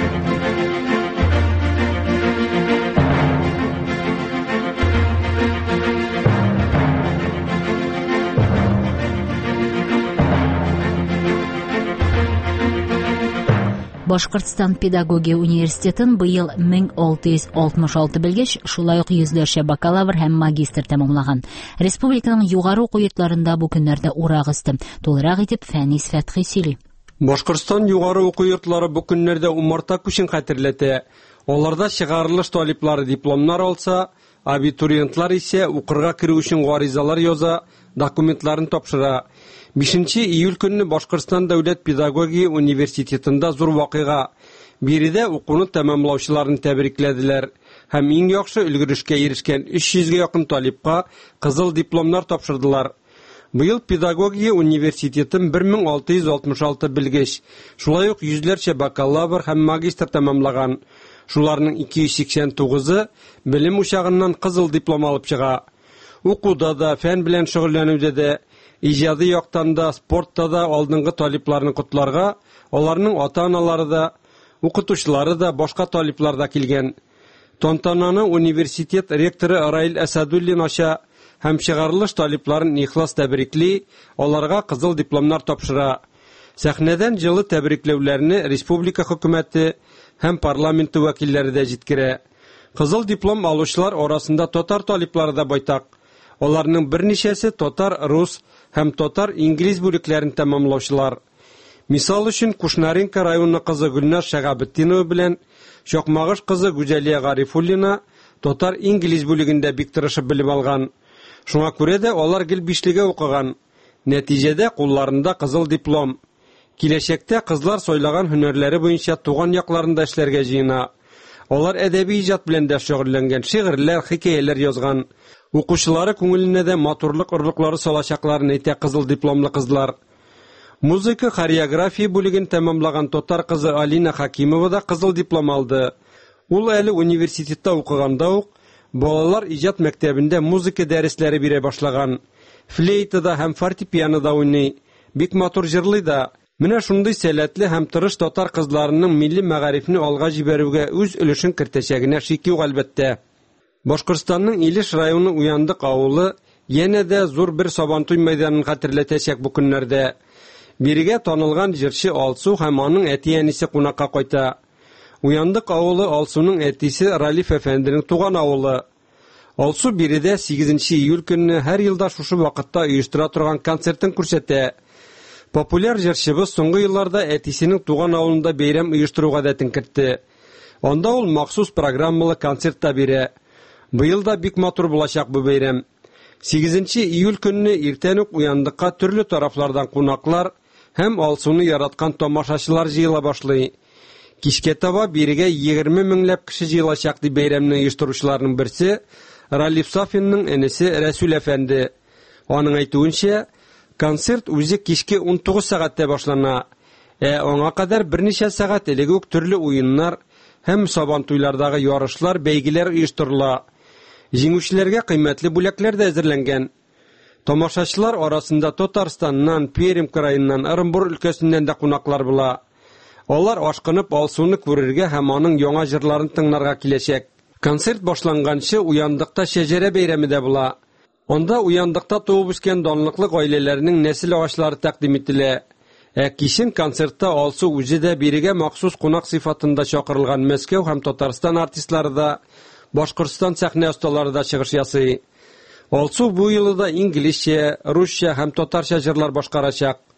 Башкортстан педагогия университетын быел мең алты йөз алтмыш алты белгеч, шулай ук йөзләрчә бакалавр һәм магистр тәмамлаган. Республиканың югары уку йортларында бу көннәрдә урак өсте. Тулырак итеп Фәнис Фәтхи сөйли. Башкортстан югары уку йортлары бу көннәрдә умарта күчен хәтерләтә. Аларда чыгарылыш талиплары дипломнар алса, абитуриентлар исә укырга кирү өчен гаризалар яза, документларын тапшыра. бишенче июль көнне Башкортстан дәүләт педагогия университетында зур вакыйга. Биредә укуны тәмамлаучыларны тәбрикләделәр һәм иң яхшы өлгерешкә ирешкән өч йөзгә якын талипка кызыл дипломнар тапшырдылар. Быел педагогия университетын бер мең алты йөз алтмыш алты белгеч, шулай ук йөзләрчә бакалавр һәм магистр тәмамлаган. Шуларның ике йөз сиксән тугызы белем учагыннан кызыл диплом алып чыга. Укуда да, фән белән шөгыльләнүдә дә, иҗади яктан да, спортта да алдынгы талипларны котларга, аларның ата-аналары да, укытучылары да, башка талиплар да килгән. Тантананы университет ректоры Раил Асадуллин ача һәм чыгарылыш талипларын ихлас тәбрикли, аларга кызыл дипломнар тапшыра. Сәхнәдән җылы тәбрикләүләрне республика хөкүмәте һәм парламенты вәкилләре дә җиткерә. Кызыл диплом алучылар арасында татар талиплары да байтак. Аларның берничәсе татар, рус һәм татар инглиз бүлекләрен тәмамлаучылар. Мисал өчен Кушнаренко районы кызы Гөлнар Шәгабетдинова белән Шакмагыш кызы Гүзәлия Гарифуллина татар инглиз бүлегендә бик тырышып белем алган. Шуңа күрә дә алар гел бишлегә укыган. Нәтиҗәдә кулларында кызыл диплом. Киләчәктә кызлар сайлаган һөнәрләре буенча туган якларында эшләргә җыена. Алар әдәби иҗат белән дә шөгыльләнгән, шигырьләр, хикәяләр язган. Укучылары күңеленә дә матурлык орлыклары салачакларын әйтә кызыл дипломлы кызлар. Музыка, хореография бүлеген тәмамлаган татар кызы Алина Хакимова да кызыл диплом алды. Ул әле университетта укыганда ук балалар иҗат мәктәбендә музыка дәресләре бирә башлаган. Флейтада һәм фортепианода уйный, бик матур җырлый да. Менә шундый сәләтле һәм тырыш татар кызларының милли мәгарифне алга җибәрүгә үз өлешен кертәчәгенә шик юк әлбәттә. Башкортстанның Илеш районы Уяндык авылы янә дә зур бер Сабантуй мәйданын хәтерләтәчәк бу көннәрдә. Бирегә танылган җырчы Алсу һәм аның әти-әнисе кунакка кайта. Уяндык авылы Алсуның әтисе Ралиф әфәнденең туган авылы. Алсу биредә сигезенче июль көнне һәр елда шушы вакытта оештыра торган концертын күрсәтә. Популяр җырчыбыз соңгы елларда әтисенең туган авылында бәйрәм оештыруга да тинкертте. Анда ул махсус программалы концерт та бирә. Быел да бик матур булачак бу бәйрәм. сигезенче июль көнне иртән үк Уяндыкка төрле тарафлардан кунаклар һәм Алсуны яраткан тамашачылар җыела башлый. Кичкә таба бирегә егерме меңләп кеше җыелачак дип бәйрәмне оештыручыларның берсе Ралиф Сафинның энесе Рәсүл әфәнде. Аның әйтүенчә, концерт үзе кичке ун тугыз сәгатьтә башлана. Ә аңа кадәр берничә сәгать элек үк төрле уеннар һәм Сабантуйлардагы ярышлар, бәйгеләр оештырыла. Җиңүчеләргә кыйммәтле бүләкләр дә әзерләнгән. Тамашачылар арасында Татарстаннан, Пермь крайыннан, Ырымбур өлкәсеннән дә кунаклар була. Алар ашкынып Алсуны күрергә һәм аның яңа җырларын тыңларга киләчәк. Концерт башланганчы Уяндыкта шәҗәрә бәйрәме дә була. Анда Уяндыкта туып үскән данлыклы гаиләләрнең нәсел агачлары тәкъдим ителә. Ә кичен концертта Алсу үзе дә бирегә махсус кунак сыйфатында чакырылган Мәскәү һәм Татарстан артистлары да, Башкортстан сәхнә осталары да чыгыш ясый. Алсу бу елда инглизчә, русча һәм татарча җырлар башкарачак.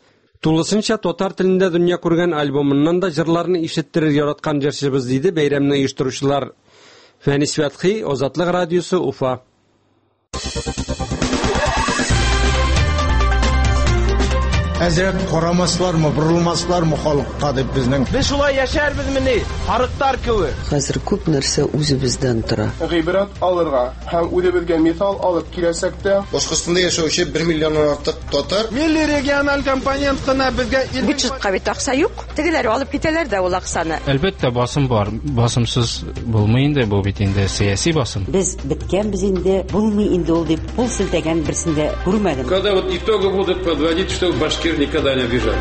Тулысынча татар телендә дөнья күргән альбомыннан да җырларны ишеттерер яраткан җырчыбыз диде бәйрәмне оештыручылар. Фәнис Фәтхи, Азатлык радиосы, Уфа. Әзрәт карамаслармы, бурылмаслармы халыкка дип безнең. Без шулай яшәрбез мени, харыктар кеби. Хәзер күп нәрсә үзебездән тора. Гыйбрат алырга һәм үзебезгә мисал алып киләсәк тә, Башкортстанда яшәүче bir миллионнан артык татар милли региональ компонент кына безгә бюджетка бит акча юк. Тегеләр алып китәләр дә ул акчаны. Әлбәттә басым бар. Басымсыз булмый инде бу бит инде сиясәт басым. Без биткәнбез инде, булмый инде ул дип пул силтәгән берсендә күрмәдем. Когда вот итоги будут подводить, что башкир никогда не обижали.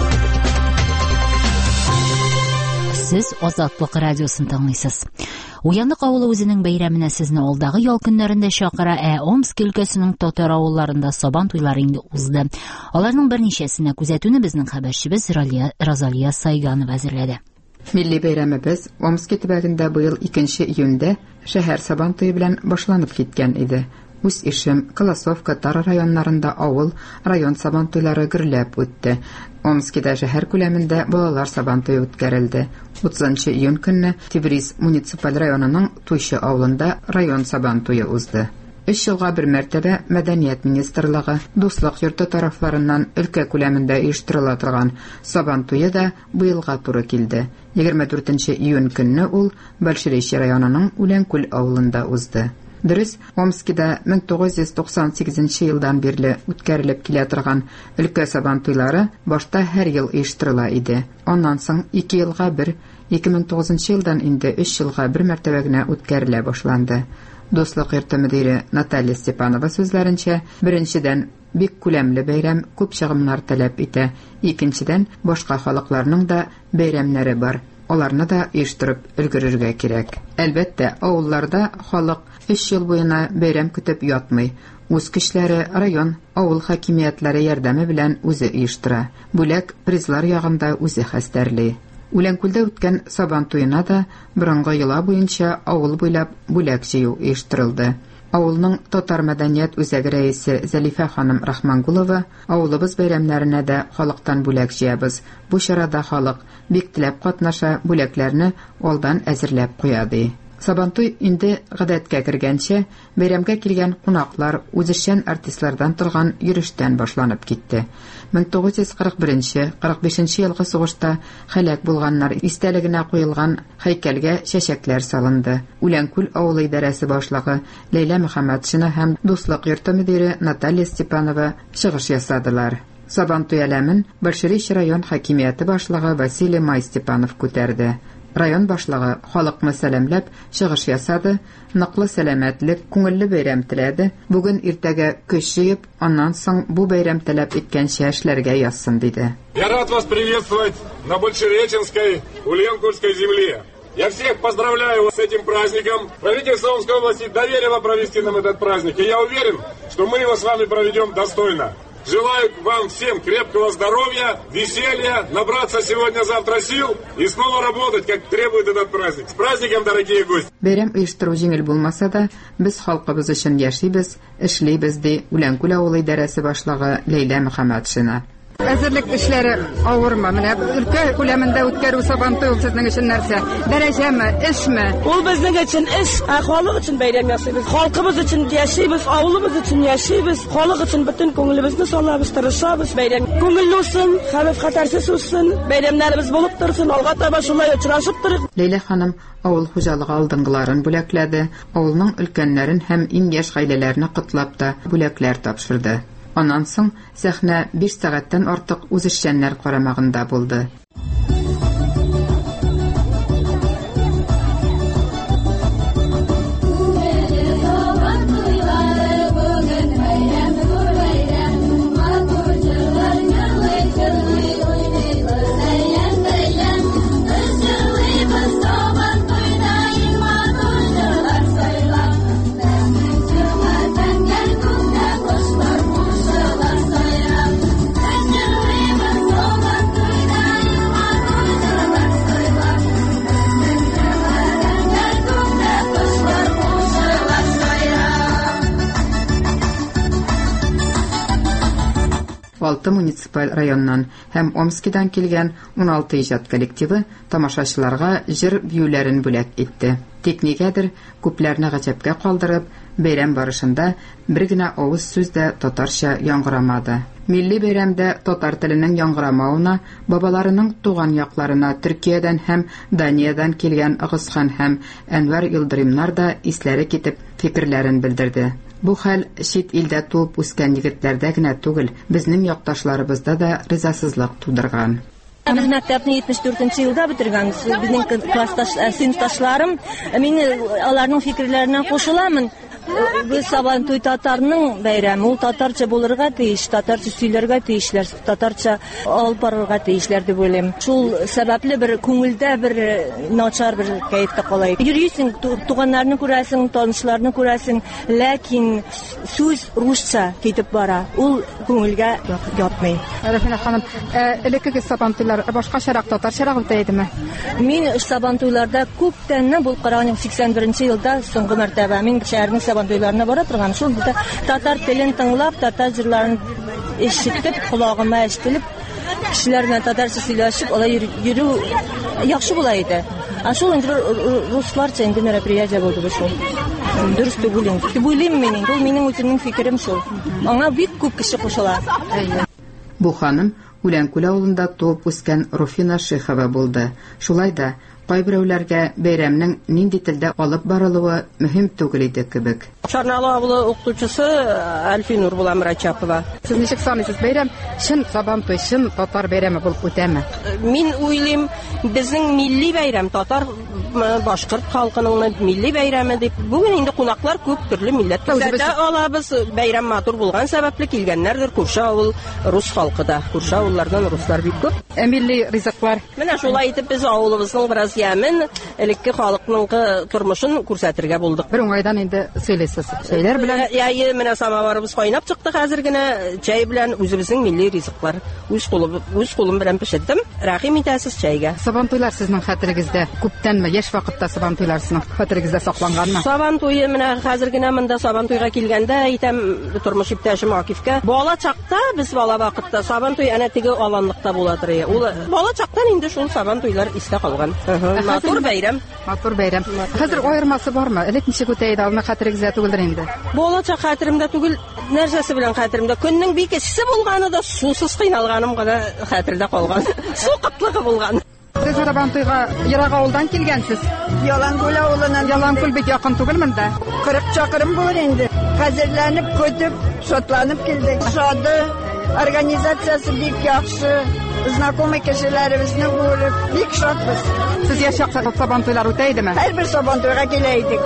Сез Азатлык радиосын тыңлыйсыз. Уянлык авылы үзенең бәйрәменә сезне алдагы ял көннәрендә чакыра, ә Омск өлкәсенең татар авылларында Сабан туйлары инде узды. Аларның берничәсенә күзәтүне безнең хәбәрчебез Розалия Сайганова әзерләде. Милли бәйрәмебез Омск төбәгендә быел икенче июньдә шәһәр Сабан туе белән башланып киткән иде. Үз ишем, Колосовка, Тара районнарында авыл, район Сабан туйлары гөрләп үтте. Омскида шәһәр күләмендә балалар Сабан туе үткәрелде. утызынчы июнь көнне Тибриз муниципаль районының Туйчы авылында район Сабан туе узды. Өч елга бер мәртәбә Мәдәният министрлыгы дуслык йорты тарафларыннан өлкә күләмендә оештырыла торган Сабан туе да быелга туры килде. егерме дүртенче июнь көнне ул Большерещи районының Үләнкүл авылында узды. Дөрес, Омскида мең тугыз йөз туксан сигезенче елдан бирле үткәрелеп килә торган өлкә Сабан туйлары башта һәр ел оештырыла иде. Аннан соң ике елга бер, ике мең тугызынчы елдан инде өч елга бер мәртәбә генә үткәрелә башланды. Дуслык йорты мөдире Наталья Степанова сүзләренчә, беренчедән бик күләмле бәйрәм күп чыгымнар таләп итә. Икенчедән башка халыкларның да бәйрәмнәре бар. Аларны да оештырып өлгерергә кирәк. Әлбәттә, авылларда халык өч ел буена бәйрәм көтеп ятмый. Үз көчләре район, авыл хакимиятләре ярдәме белән үзе оештыра. Бүләк призлар ягында үзе хәстәрли. Үләнкүлдә үткән Сабан туена да борынгы йола буенча авыл буйлап бүләк җыю оештырылды. Авылның татар мәдәният үзәге рәисе Зәлифә ханым Рахмангулова, авылыбыз бәйрәмнәренә дә халыктан бүләк җыябыз. Бу чарада халык бик теләп катнаша, бүләкләрне алдан әзерләп куя ди. Сабан туй инде гадәткә кергәнчә, бәйрәмгә килгән кунаклар үзешчән артистлардан торган йөрештән башланып китте. мең тугыз йөз кырык беренче - кырык бишенче елгы сугышта һәлак булганнар истәлегенә куелган һәйкәлгә чәчәкләр салынды. Үләнкүл авылы идарәсе башлыгы Ләйлә Мөхәммәтшина һәм дуслык йорты мөдире Наталья Степанова чыгыш ясадылар. Сабан туй әләмен Большерещи район хакимияте башлыгы Василий Май Степанов күтәрде. Район башлыгы халыкны сәламләп чыгыш ясады, ныклы сәламәтлек, күңелле бәйрәм теләде. Бүген иртәгә көч җыеп, аннан соң бу бәйрәм таләп иткәнчә эшләргә язсын диде. Я рад вас приветствовать на Большереченской, Ульянкульской земле. Я всех поздравляю с этим праздником. Правительство Омской области доверило провести нам этот праздник, и я уверен, что мы его с вами проведем достойно. Желаю вам всем крепкого здоровья, веселья, набраться сегодня-завтра сил и снова работать, как требует этот праздник. С праздником, дорогие гости! Бәйрәм оештыру җиңел булмаса да, без халкыбыз өчен яшибез, эшлибез ди Үләнкүл авылы идарәсе башлыгы Ләйлә Мөхәммәтшина. Әзерлек эшләре авырмы? Менә өлкә күләмендә үткәрү Сабан туе сезнең өчен нәрсә? Дәрәҗәме, эшме? Ул безнең өчен эш, халык өчен бәйрәм ясыйбыз. Халкыбыз өчен яшибез, авылыбыз өчен яшибез. Халык өчен бөтен күңелебезне салабыз, тырышабыз. Бәйрәм күңелле булсын, хәвеф хәтәрсез булсын, бәйрәмнәребез булып торсын, алга таба шулай очрашып торыйк. Ләйлә ханым авыл хуҗалыгы алдынгыларын бүләкләде, авылның өлкәннәрен һәм иң яшь гаиләләрне котлап та бүләкләр тапшырды. Аннан соң сәхнә биш сәгатьтән артык үзешчәннәр карамагында булды. алты муниципаль районнан һәм Омскидан килгән ун алты иҗат коллективы тамашачыларга җыр биюләрен бүләк итте. Тик нигәдер күпләрне гаҗәпкә калдырып, бәйрәм барышында бер генә авыз сүз дә татарча яңгырамады. Милли бәйрәмдә татар теленең яңгырамавына бабаларының туган якларына Төркиядән һәм Даниядән килгән Ыгызхан һәм Әнвәр Йылдырымнар да исләре китеп фикерләрен белдерде. Бу хәл чит илдә туып үскән егетләрдә генә түгел, безнең якташларыбызда да ризасызлык тудырган. Biz мәктәпне җитмеш дүртенче елда бетергәнбез. Безнең классташ, сыйныфташларым, мин аларның фикерләренә кушыламын. Без Сабантуй татарның бәйрәме, ул татарча булырга тиеш, татарча сөйләргә тиешләр, татарча алып барырга тиешләр дип уйлыйм. Шул сәбәпле бер күңелдә бер начар бер кәефтә кала. Йөрисең, туганнарны күрәсең, танышларны күрәсең, ләкин сүз русча китеп бара. Ул күңелгә ятмый. Рәфина ханым, элекке Сабантуйлар башкачарак татарчарак үтә идеме? Мин Сабантуйларда күптән бул караган сиксән беренче елда соңгы мәртәбә мин шәһәрнең Сабантуйларына бара торган. Шул татар телен тыңлап, татар җырларын ишетеп, колагыма ишетелеп, кешеләр белән татарча сөйләшеп, алай йөрү яхшы була иде. А шул инде русларча инде мероприятие булды бу шул. Дөрес түгел инде. Дип уйлыйм мин инде. Ул минем үземнең фикерем шул. Аңа бик күп кеше кушыла. Бу ханым Үләнкүл авылында туып үскән Руфина Шихова булды. Шулай да кайберәүләргә бәйрәмнең нинди телдә алып барылуы мөһим түгел иде кебек. Шарналы авылы укытучысы Альфинур була Мирачапова. Сез ничек саныйсыз, бәйрәм чын Сабантуй, чын татар бәйрәме булып үтәме? Мин уйлыйм, безнең милли бәйрәм, татар башкорт халкының милли бәйрәме дип. Бүген инде кунаклар күп төрле милләтләрдә алабыз. Бәйрәм матур булган сәбәпле килгәннәрдер. Күрше авыл рус халкы да. Күрше авыллардан руслар бик күп. Ә милли ризыклар? Менә шулай итеп без авылыбызның бераз ямен, элекке халыкның тормышын күрсәтергә булдык. Бер уңайдан инде сөйләйсез. Шәйләр белән яе менә самаварыбыз кайнап чыкты хәзер генә, чәй белән үзебезнең милли ризыклар. Үз кулым, үз кулым белән пешердем. Рәхим итәсез чәйгә. Сабантуйлар сезнең хәтерегездә күптәнме, яшь вакытта Сабантуйлар сезнең хәтерегездә сакланганмы? Сабантуй менә хәзер генә монда Сабантуйга килгәндә әйтәм тормыш иптәшем Акифкә. Бала чакта без бала вакытта Сабантуй әнә теге аланлыкта була торый. Ул бала чактан инде шул Сабантуйлар истә калган. Матур бәйрәм. Матур бәйрәм. Хәзер аермасы бармы? Элек ничек үтә иде, алны хәтерегездә түгелдер инде. Бала чак хәтеремдә түгел, нәрсәсе белән хәтеремдә. Көннең бик эссе булганы да сусыз кыйналганым гына хәтердә калган. Су кытлыгы булган. Сез Сабантуйга ерак авылдан килгәнсез. Яланкүл авылыннан. Яланкүл бик якын түгел монда. кырык чакрым булыр инде. Хәзерләнеп, көтеп, шатланып килдек. Шады, организациясы бик яхшы. Знакомый кешеләребезне күреп, бик шатбыз. Сез яшәк Сабантуйлар үтә идеме? Һәрбер Сабантуйга килә идек.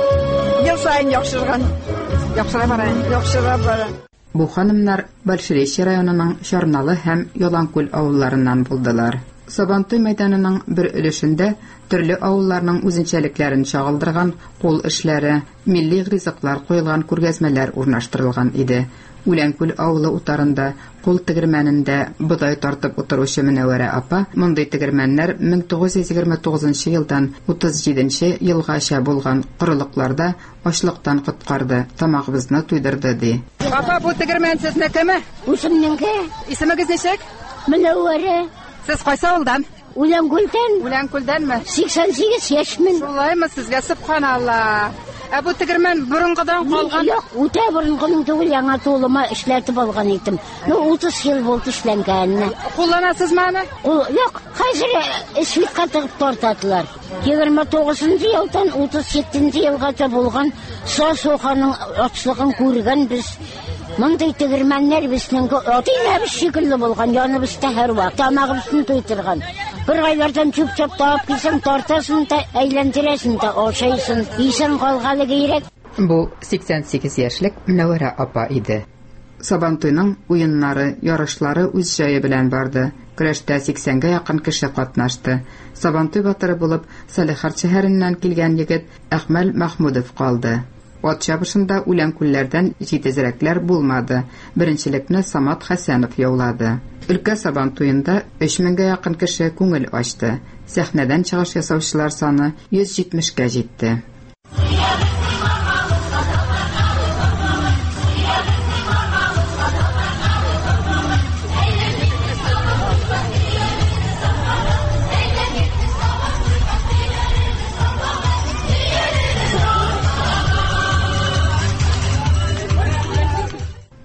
Ел сайын яхшырган. Яхшыра бара. Яхшыра бара. Бу ханымнар Большерещи районының Шарналы һәм Яланкүл авылларыннан булдылар. Сабантуй мәйданының бер өлешендә төрле авылларның үзенчәлекләрен чагылдырган кул эшләре, милли ризыклар куелган күргәзмәләр урнаштырылган иде. Үләнкүл авылы утарында кул тегермәнендә бодай тартып утыручы Менәвәрә апа мондый тегермәннәр мең тугыз йөз егерме тугызынчы елдан утыз җиденче елгача булган корылыкларда ачлыктан коткарды, тамагыбызны туйдырды ди. Апа, бу тегермән сезнекеме? Үземнеңке. Исемегез ничек? Менәвәрә. Сез кайсы авылдан? Үләнкүлдән. Үләнкүлдәнме? сиксән сигез яшьмен. Шулаймы сезгә, субханалла. Ә бу тегермән борынгыдан калган? Юк, үтә борынгының түгел, яңа тулыма эшләтеп алган идем. Ну, утыз ел булды эшләнгәнне. Кулланасызмы аны? Юк, хәзер эшлеккә тыгып тартадылар. егерме тугызынчы елдан утыз җиденче елгача булган Сосоханың ачлыгын күргән без. Мондай тегермәннәр безнең атыйнабыз шикелле булган, яныбызда һәр вакыт тамагыбызны туйдырган. Бер айлардан чүп-чәп табып килсәң, тартасың да, әйләндерәсең дә, ашайсың, исән калганы кирәк. Бу сиксән сигез яшьлек Менәвәрә апа иде. Сабантуйның уеннары, ярышлары үз җае белән барды. Көрәштә сиксәнгә якын кеше катнашты. Сабантуй батыры булып Салихард шәһәреннән килгән егет Әхмәл Мәхмүдов калды. Ат чабышында үләнкүлләрдән җитезрәкләр булмады. Беренчелекне Самат Хәсәнов яулады. Өлкә Сабантуенда өч меңгә якын кеше күңел ачты. Сәхнәдән чыгыш ясаучылар саны йөз җитмешкә җитте.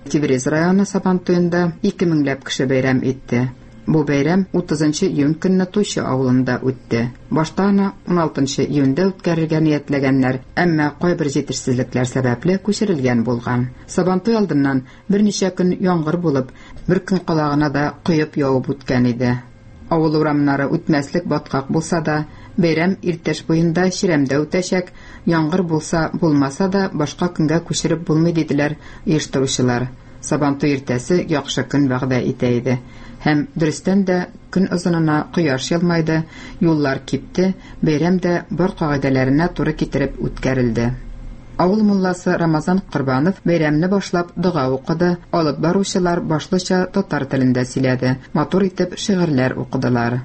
Тибриз районы Сабантуенда ике меңләп кеше бәйрәм итте. Бу бәйрәм утызынчы июнь көнне Туйчы авылында үтте. Башта аны он алтынчы июньдә үткәрергә ниятләгәннәр, әмма кайбер җитешсезлекләр сәбәпле күчерелгән булган. Сабантуй алдыннан берничә көн яңгыр булып, бер көн калагына да коеп явып үткән иде. Авыл урамнары үтмәслек баткак булса да, бәйрәм иртәш буенда Чиремдә үтәчәк, яңгыр булса, булмаса да башка көнгә күчереп булмый диделәр оештыручылар. Сабантуй иртәсе яхшы көн вәгъдә итә иде. Һәм дөрестән дә көн озынына кояш елмайды, юллар кипте, бәйрәм дә бар кагыйдәләренә туры китереп үткәрелде. Авыл мулласы Рамазан Кырбанов бәйрәмне башлап дуга укыды, алып баручылар башлыча татар телендә сөйләде, матур итеп шигырьләр укыдылар.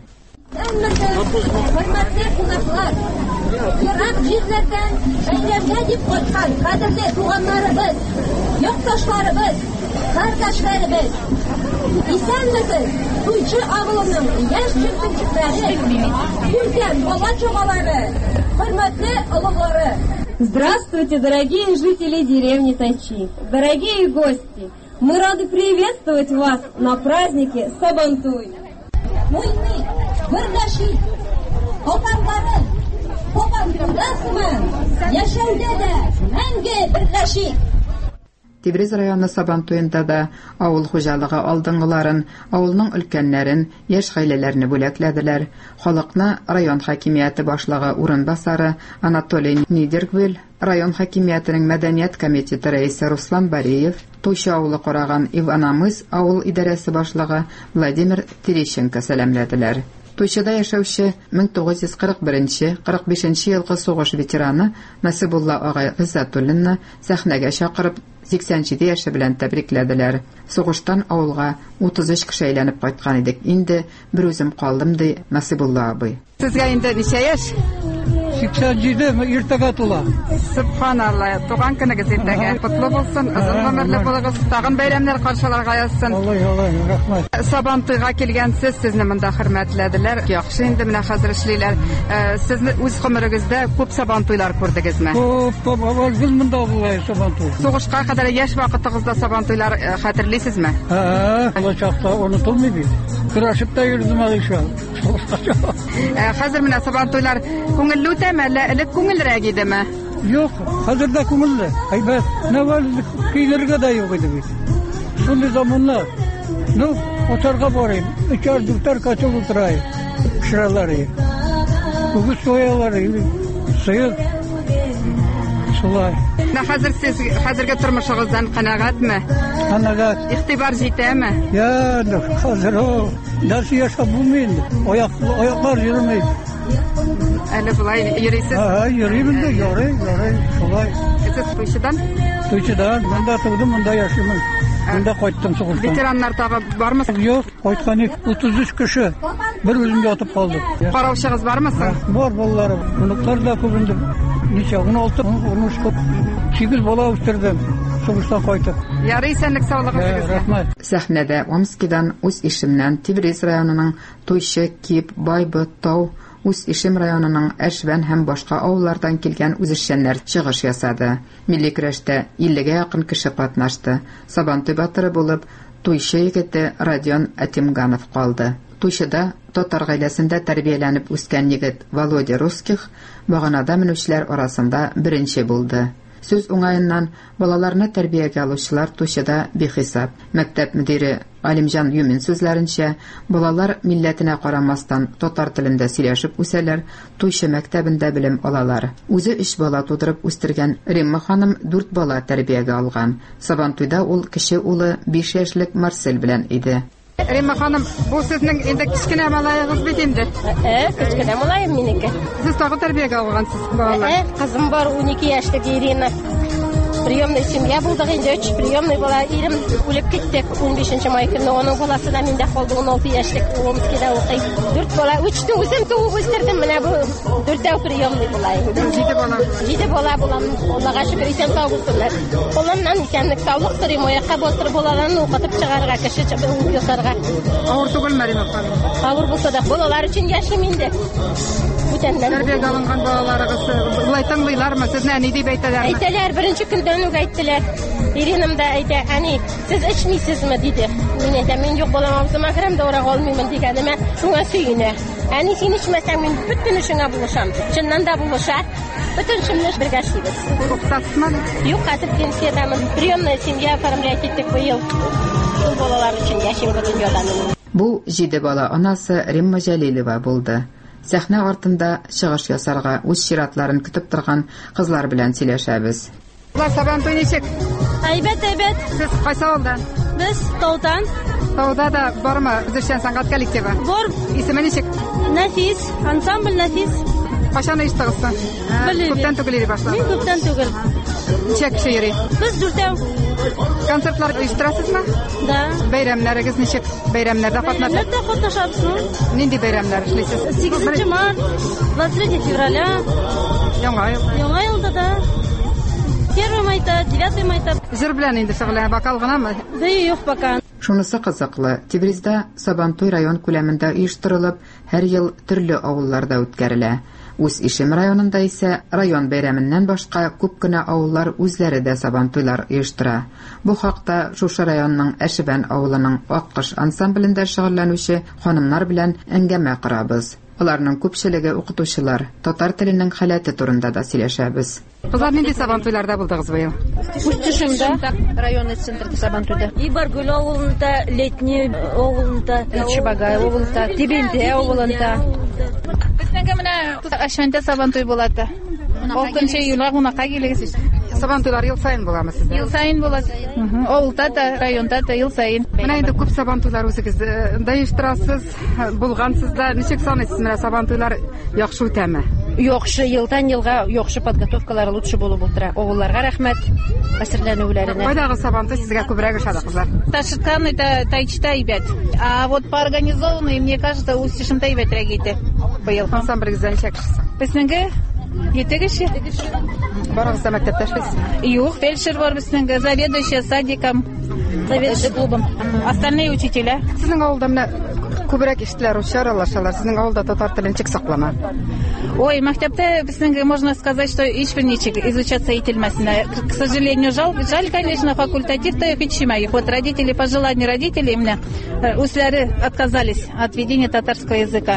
Хөрмәтле кунаклар, ерак җирләрдән бәйрәмгә дип кайткан кадерле туганнарыбыз, якташларыбыз, кардәшләребез, исәнмесез, Туйчы авылының яшь җитәкчеләре, күркәм бала-чагалары, хөрмәтле олылары. Здравствуйте, дорогие жители деревни Тайчи, дорогие гости! Мы рады приветствовать вас на празднике Сабантуй. Муйны, берләшик, копанлары, копанларсымын, яшәүдә дә мәңге берләшик. Тибриз районы Сабантуенда да авыл хуҗалыгы алдынгыларын, авылның өлкәннәрен, яшь гаиләләрне бүләкләделәр. Халыкны район хакимияте башлыгы урынбасары Анатолий Нидергвиль, район хакимиятының мәдәният комитеты рәисе Руслан Бариев, Туйчы авылы караган Иванамыс авыл идарәсе башлыгы Владимир Терещенко сәламләделәр. Туйчыда яшәүче мең тугыз йөз кырык беренче - кырык бишенче елгы сугыш ветераны Насибулла агай Гыйззатуллинны сәхнәгә чакырып сиксән җиде яше белән тәбрикләделәр. Сугыштан авылга утыз өч кеше әйләнеп кайткан идек. Инде бер үзем калдым ди Насибулла абый. Сезгә инде ничә яшь? сиксән җиде иртәгә тула. Субханалла, туган көнегез иртәгә. Котлы булсын, озын гомерле булыгыз, тагын бәйрәмнәр каршыларга язсын. Аллаһ, Аллаһ, рәхмәт. Сабантуйга килгәнсез, сезне монда хөрмәтләделәр. Яхшы инде менә хәзер эшлиләр. Сезне үз гомерегездә күп Сабантуйлар күрдегезме? Күп, күп, авыл монда булай Сабантуй. Сугышка кадәр яшь вакытыгызда Сабантуйлар хәтерлисезме? Ха, ул чакта онытылмый бит. Көрәшеп тә йөрдем әле. Хәзер менә Сабантуйлар күңелле үтәме, әллә элек күңелрәк идеме? Юк, хәзер дә күңелле. Әйбәт, нәвәл көйләргә дә юк иде бит. Шундый заманнар. Ну, отарга барыйм, икәр дүртәр катып утырайм. Кешеләре. Үгез соялары, сыйыр. Шулай. Нә хәзер сез хәзерге тормышыгыздан канәгатьме? Канәгать. Игътибар җитәме? Я, хәзер о, дәс яшәп булмый инде. Аяк, аяклар йөрмәй. Әле булай йөрисез? Ха, йөрим инде, ярый, ярый, шулай. Сез Туйчыдан? Туйчыдан, монда тудым, монда яшимин. Монда кайттым сугыштан. Ветераннар тагы бармы? Юк, кайткан утыз өч кеше. Бер үзем ятып калдым. Караучыгыз бармы соң? Бар балаларым. Уныклар да күп инде. Ничә, он алты, он үч, сигез бала үстердем. Сугыштан кайтып. Ярый, исәнлек саулыгы сезгә. Сәхнәдә Омскидан үз ишемнән Тибриз районының Туйчы, Кип, Байбы, Тау, үз ишем районының Әшвән һәм башка авыллардан килгән үзешчәннәр чыгыш ясады. Милли көрәштә иллегә якын кеше катнашты. Сабантуй батыры булып Туйчы егете Радион Атимганов калды. Туйчыда татар гаиләсендә тәрбияләнеп үскән егет Володя Русских баганада менүчләр арасында беренче булды. Сүз уңаеннан балаларны тәрбиягә алучылар Туйчыда бихисап. Мәктәп мөдире Алимҗан Юмин сүзләренчә, балалар милләтенә карамастан татар телендә сөйләшеп үсәләр, Туйчы мәктәбендә белем алалар. Үзе өч бала тудырып үстергән Римма ханым дүрт бала тәрбиягә алган. Сабантуйда ул кече улы биш яшьлек Марсель белән иде. Римма ханым, бу сезнең инде кичкенә малаегыз бит инде. Э, кичкенә малаем минеке. Сез тагы тәрбиягә алгансыз балалар. Э, кызым бар унике яшьлек Ирина. Приемный семья булдык инде, өч приемный бала. Ирем үлеп китте он бишенче май көнне. Аның баласы да миндә калды, он алты яшьлек. Омскида укый. Дүрт бала, үчте үзем туып үстердем. Менә бу дүртәү приемный бала. Җиде бала. Җиде бала булам. Аллага шөкер, исән сау булсыннар. Колымнан исәнлек, саулык сорыйм, аякка бастырып балаларны укытып чыгарга, кеше ясарга. Авыр түгелме, Римма ханым? Авыр булса да балалар өчен яшим инде. Тәрбиягә алынган балаларыгыз булай тыңлыйлармы? Сезне ни дип әйтәләрме? Әйтәләр, беренче көндән үк әйттеләр. Irinim de ayda hani siz içmiysizmi dedi. Men aytdim men yo'q bo'lamamsam akram da ora olmayman deganime shunga suyine. Hani sen içmesen men bütün işine buluşam. Şundan da buluşar. Bütün işimni birga ishlaymiz. Ruxsatsizmi? Yo'q, hozir pensiyadaman. Приемная семья оформлять etdik bu yil. Shu bolalar uchun yashayman dunyodan. Bu җиде бала анасы Римма Җәлилова булды. Сәхнә артында чыгыш ясарга үз чиратларын көтеп торган кызлар белән сөйләшәбез. Кызлар, Сабантуй ничек? Әйбәт, әйбәт. Сез кайсы авылдан? Без Таудан. Тауда да бармы үзешчән сәнгать коллективы? Бар. Исеме ничек? Нәфис, ансамбль Нәфис. Кашан оештыгыз? Күптән түгел йөри башлады. Мин күптән түгел. Ничә кеше йөри? Без дүртәү. Концертлар оештырасызмы? Да. Бәйрәмнәрегез ничек? Бәйрәмнәрдә катнашасыз? Бәйрәмнәрдә катнашабыз. Нинди бәйрәмнәр эшлисез? сигезенче март, двадцать третьего февраля. Яңа ел. Яңа елда да. Первый майда, девятый майда. Җыр белән инде шөгыльләнә, вокал гынамы? Бәй юк пока. Шунысы кызыклы. Тибризда Сабантуй район күләмендә оештырылып, һәр ел төрле авылларда үткәрелә. Үз Ишем районында исә район бәйрәменнән башка күп кенә авыллар үзләре дә Сабантуйлар оештыра. Бу хакта шушы районның Әшебән авылының Аккыш ансамблендә шөгыльләнүче ханымнар белән әңгәмә корабыз. Аларның күпчелеге укытучылар, татар теленең хәләте турында да сөйләшәбез. Кызлар, нинди Сабантуйларда булдыгыз быел? Үстешемдә, районный центрда Сабантуйда. Ибаргөл авылында, Летний авылында, Чебагай авылында, Тибенде авылында. Безнең менә Ашмәндә Сабантуй булады. алтынчы июльгә кунакка килегез. Сабантуйлар ел сайын буламы сездә? Ел сайын булады. Авылда да, районда да ел сайын. Менә инде күп Сабантуйлар үзегез дә оештырасыз, булгансыз да. Ничек саныйсыз, менә Сабантуйлар яхшы үтәме? Яхшы, елдан елга яхшы подготовкалары лучше булып утыра. Авылларга рәхмәт әсерләнүләренә. Кайдагы Сабантуй sizga күбрәк ошады, кызлар? Ташкан это Тайчта әйбәт. А вот по организованной, мне кажется, Устишемдә әйбәтрәк иде. Быел ансамблегездә ничә кешесез? Безнеңгә Ете кеше. Барыгыз да мәктәптә эшлисезме? Юк, фельдшер бар безнең, заведующая садиком, заведующий клубом. Остальные учителя. Сезнең авылда менә күбрәк иштеләр, ушар алашалар. Сезнең авылда татар телен ничек саклана? Ой, мәктәптә безнең, можно сказать, что һичбер ничек изучаться ителмәсенә. К сожалению, жаль, жаль, конечно, факультативта һичмәй. Вот родители, по желанию родителей, именно үзләре отказались от ведения татарского языка.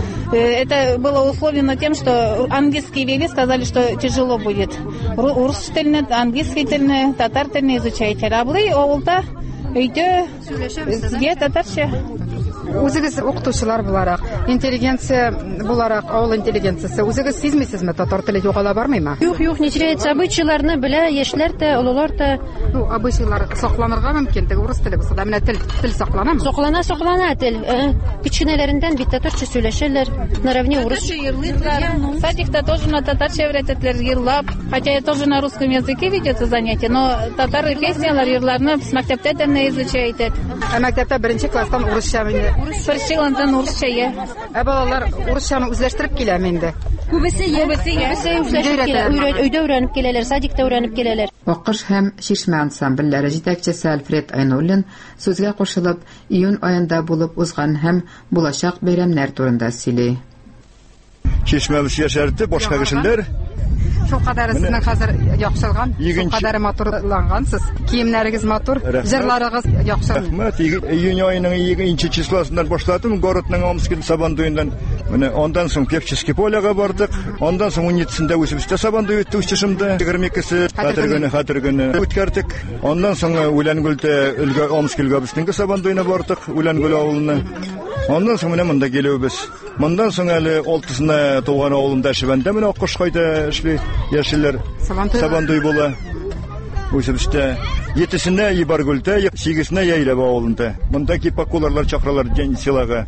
Это было условлено тем, что английский вели, сказали, что тяжело будет. Урыс телне, английский телне, татар телне изучайте. А былай авылда өйдә сезгә татарча. Үзегез укытучылар буларак, интеллигенция буларак, авыл интеллигенциясе, үзегез сизмисезме татар теле югала бармыймы? Юк, юк, не теряется обычайларны белә, яшьләр дә, олылар да. Ну, обычайлар сакланырга мөмкин, теге урыс теле булса да, менә тел, тел сакланамы? Саклана, саклана тел. Кичкенәләрендән бит татарча сөйләшәләр, наравне урысча йырлыйлар. Садикта тоже на татарча өйрәтәләр, йырлап. Хотя я тоже на русском языке ведется занятие, но татар песнялар, йырларны мәктәптә дә изучать итә. Ә мәктәптә беренче класстан урысча Беренче класстан урысча я. Ә балалар урысчаны үзләштереп киләме инде? Күбесе күбесе үзләштереп килә, өйдә өйрәнеп киләләр, садикта өйрәнеп киләләр. Аккыш һәм Шишмә ансамбльләре җитәкчесе Альфред Айнуллин сүзгә кушылып, июнь аенда булып узган һәм булачак бәйрәмнәр турында сөйли. Шишмәбез яшәрде, башка кешеләр Шул кадәр сезнең хәзер яхшылган, шул кадәр матурлангансыз. Киемнәрегез матур, җырларыгыз яхшы. Рәхмәт. Июнь аеның егерменче числосыннан башладым, городның Омскин Сабантуендан. Менә ондан соң Певческий поляга бардык. Ондан соң он җидесендә үзебездә Сабантуй үтте Устишемдә. егерме икесе хәтер көне, хәтер көне үткәрдек. Ондан соң Үләнгөлдә Өлгә Омскилгә безнең Сабантуена бардык, Үләнгөл авылына. Ondan sonra монда келебез. Мондан соң әле алтысына туган авылында Шибәндә менә Аккошкайда эшли яшьләр. Сабантуй була. Үзебездә җидесенә Ибаргөлдә, сигезенә Яйләб авылында. Монда кипакуларлар чакыралар день селага.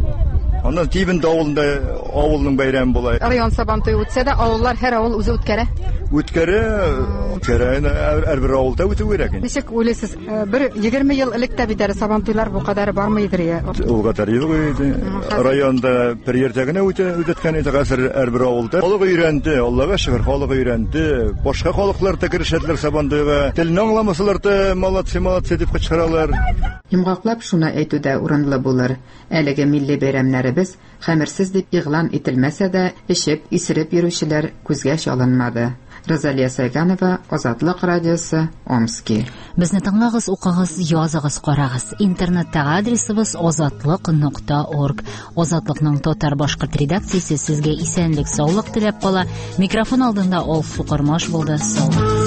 Аннан Тибенде авылында авылның бәйрәме була. Район Сабантуй үтсә дә авыллар һәр авыл үзе үткәрә. Үткәрә, үткәрә һәрбер авылда үтү кирәк. Ничек уйлыйсыз? Бер егерме ел элек тә бит Сабантуйлар бу кадәр бармыйдыр я. Ул кадәр юк иде. Районда бер йөртә генә үткән иде хәзер һәрбер авылда. Халык өйрәнде, Аллага шөкер, халык өйрәнде. Башка халыклар да керешәләр Сабантуйга. Телне аңламасалар да молодцы, молодцы дип кычкыралар. Йомгаклап шуны әйтүдә урынлы булыр. Әлеге милли бәйрәмнәребез хәмерсез дип игълан ителмәсә дә, эчеп, исереп йөрүчеләр күзгә чалынмады. Розалия Сайганова, Азатлык радиосы, Омский. Безне тыңлагыз, укыгыз, языгыз, карагыз. Интернеттагы адресыбыз азатлык нокта орг. Азатлыкның татар-башкорт редакциясе сезгә исәнлек, саулык теләп кала. Микрофон алдында Алсу Кармаш булды. Сау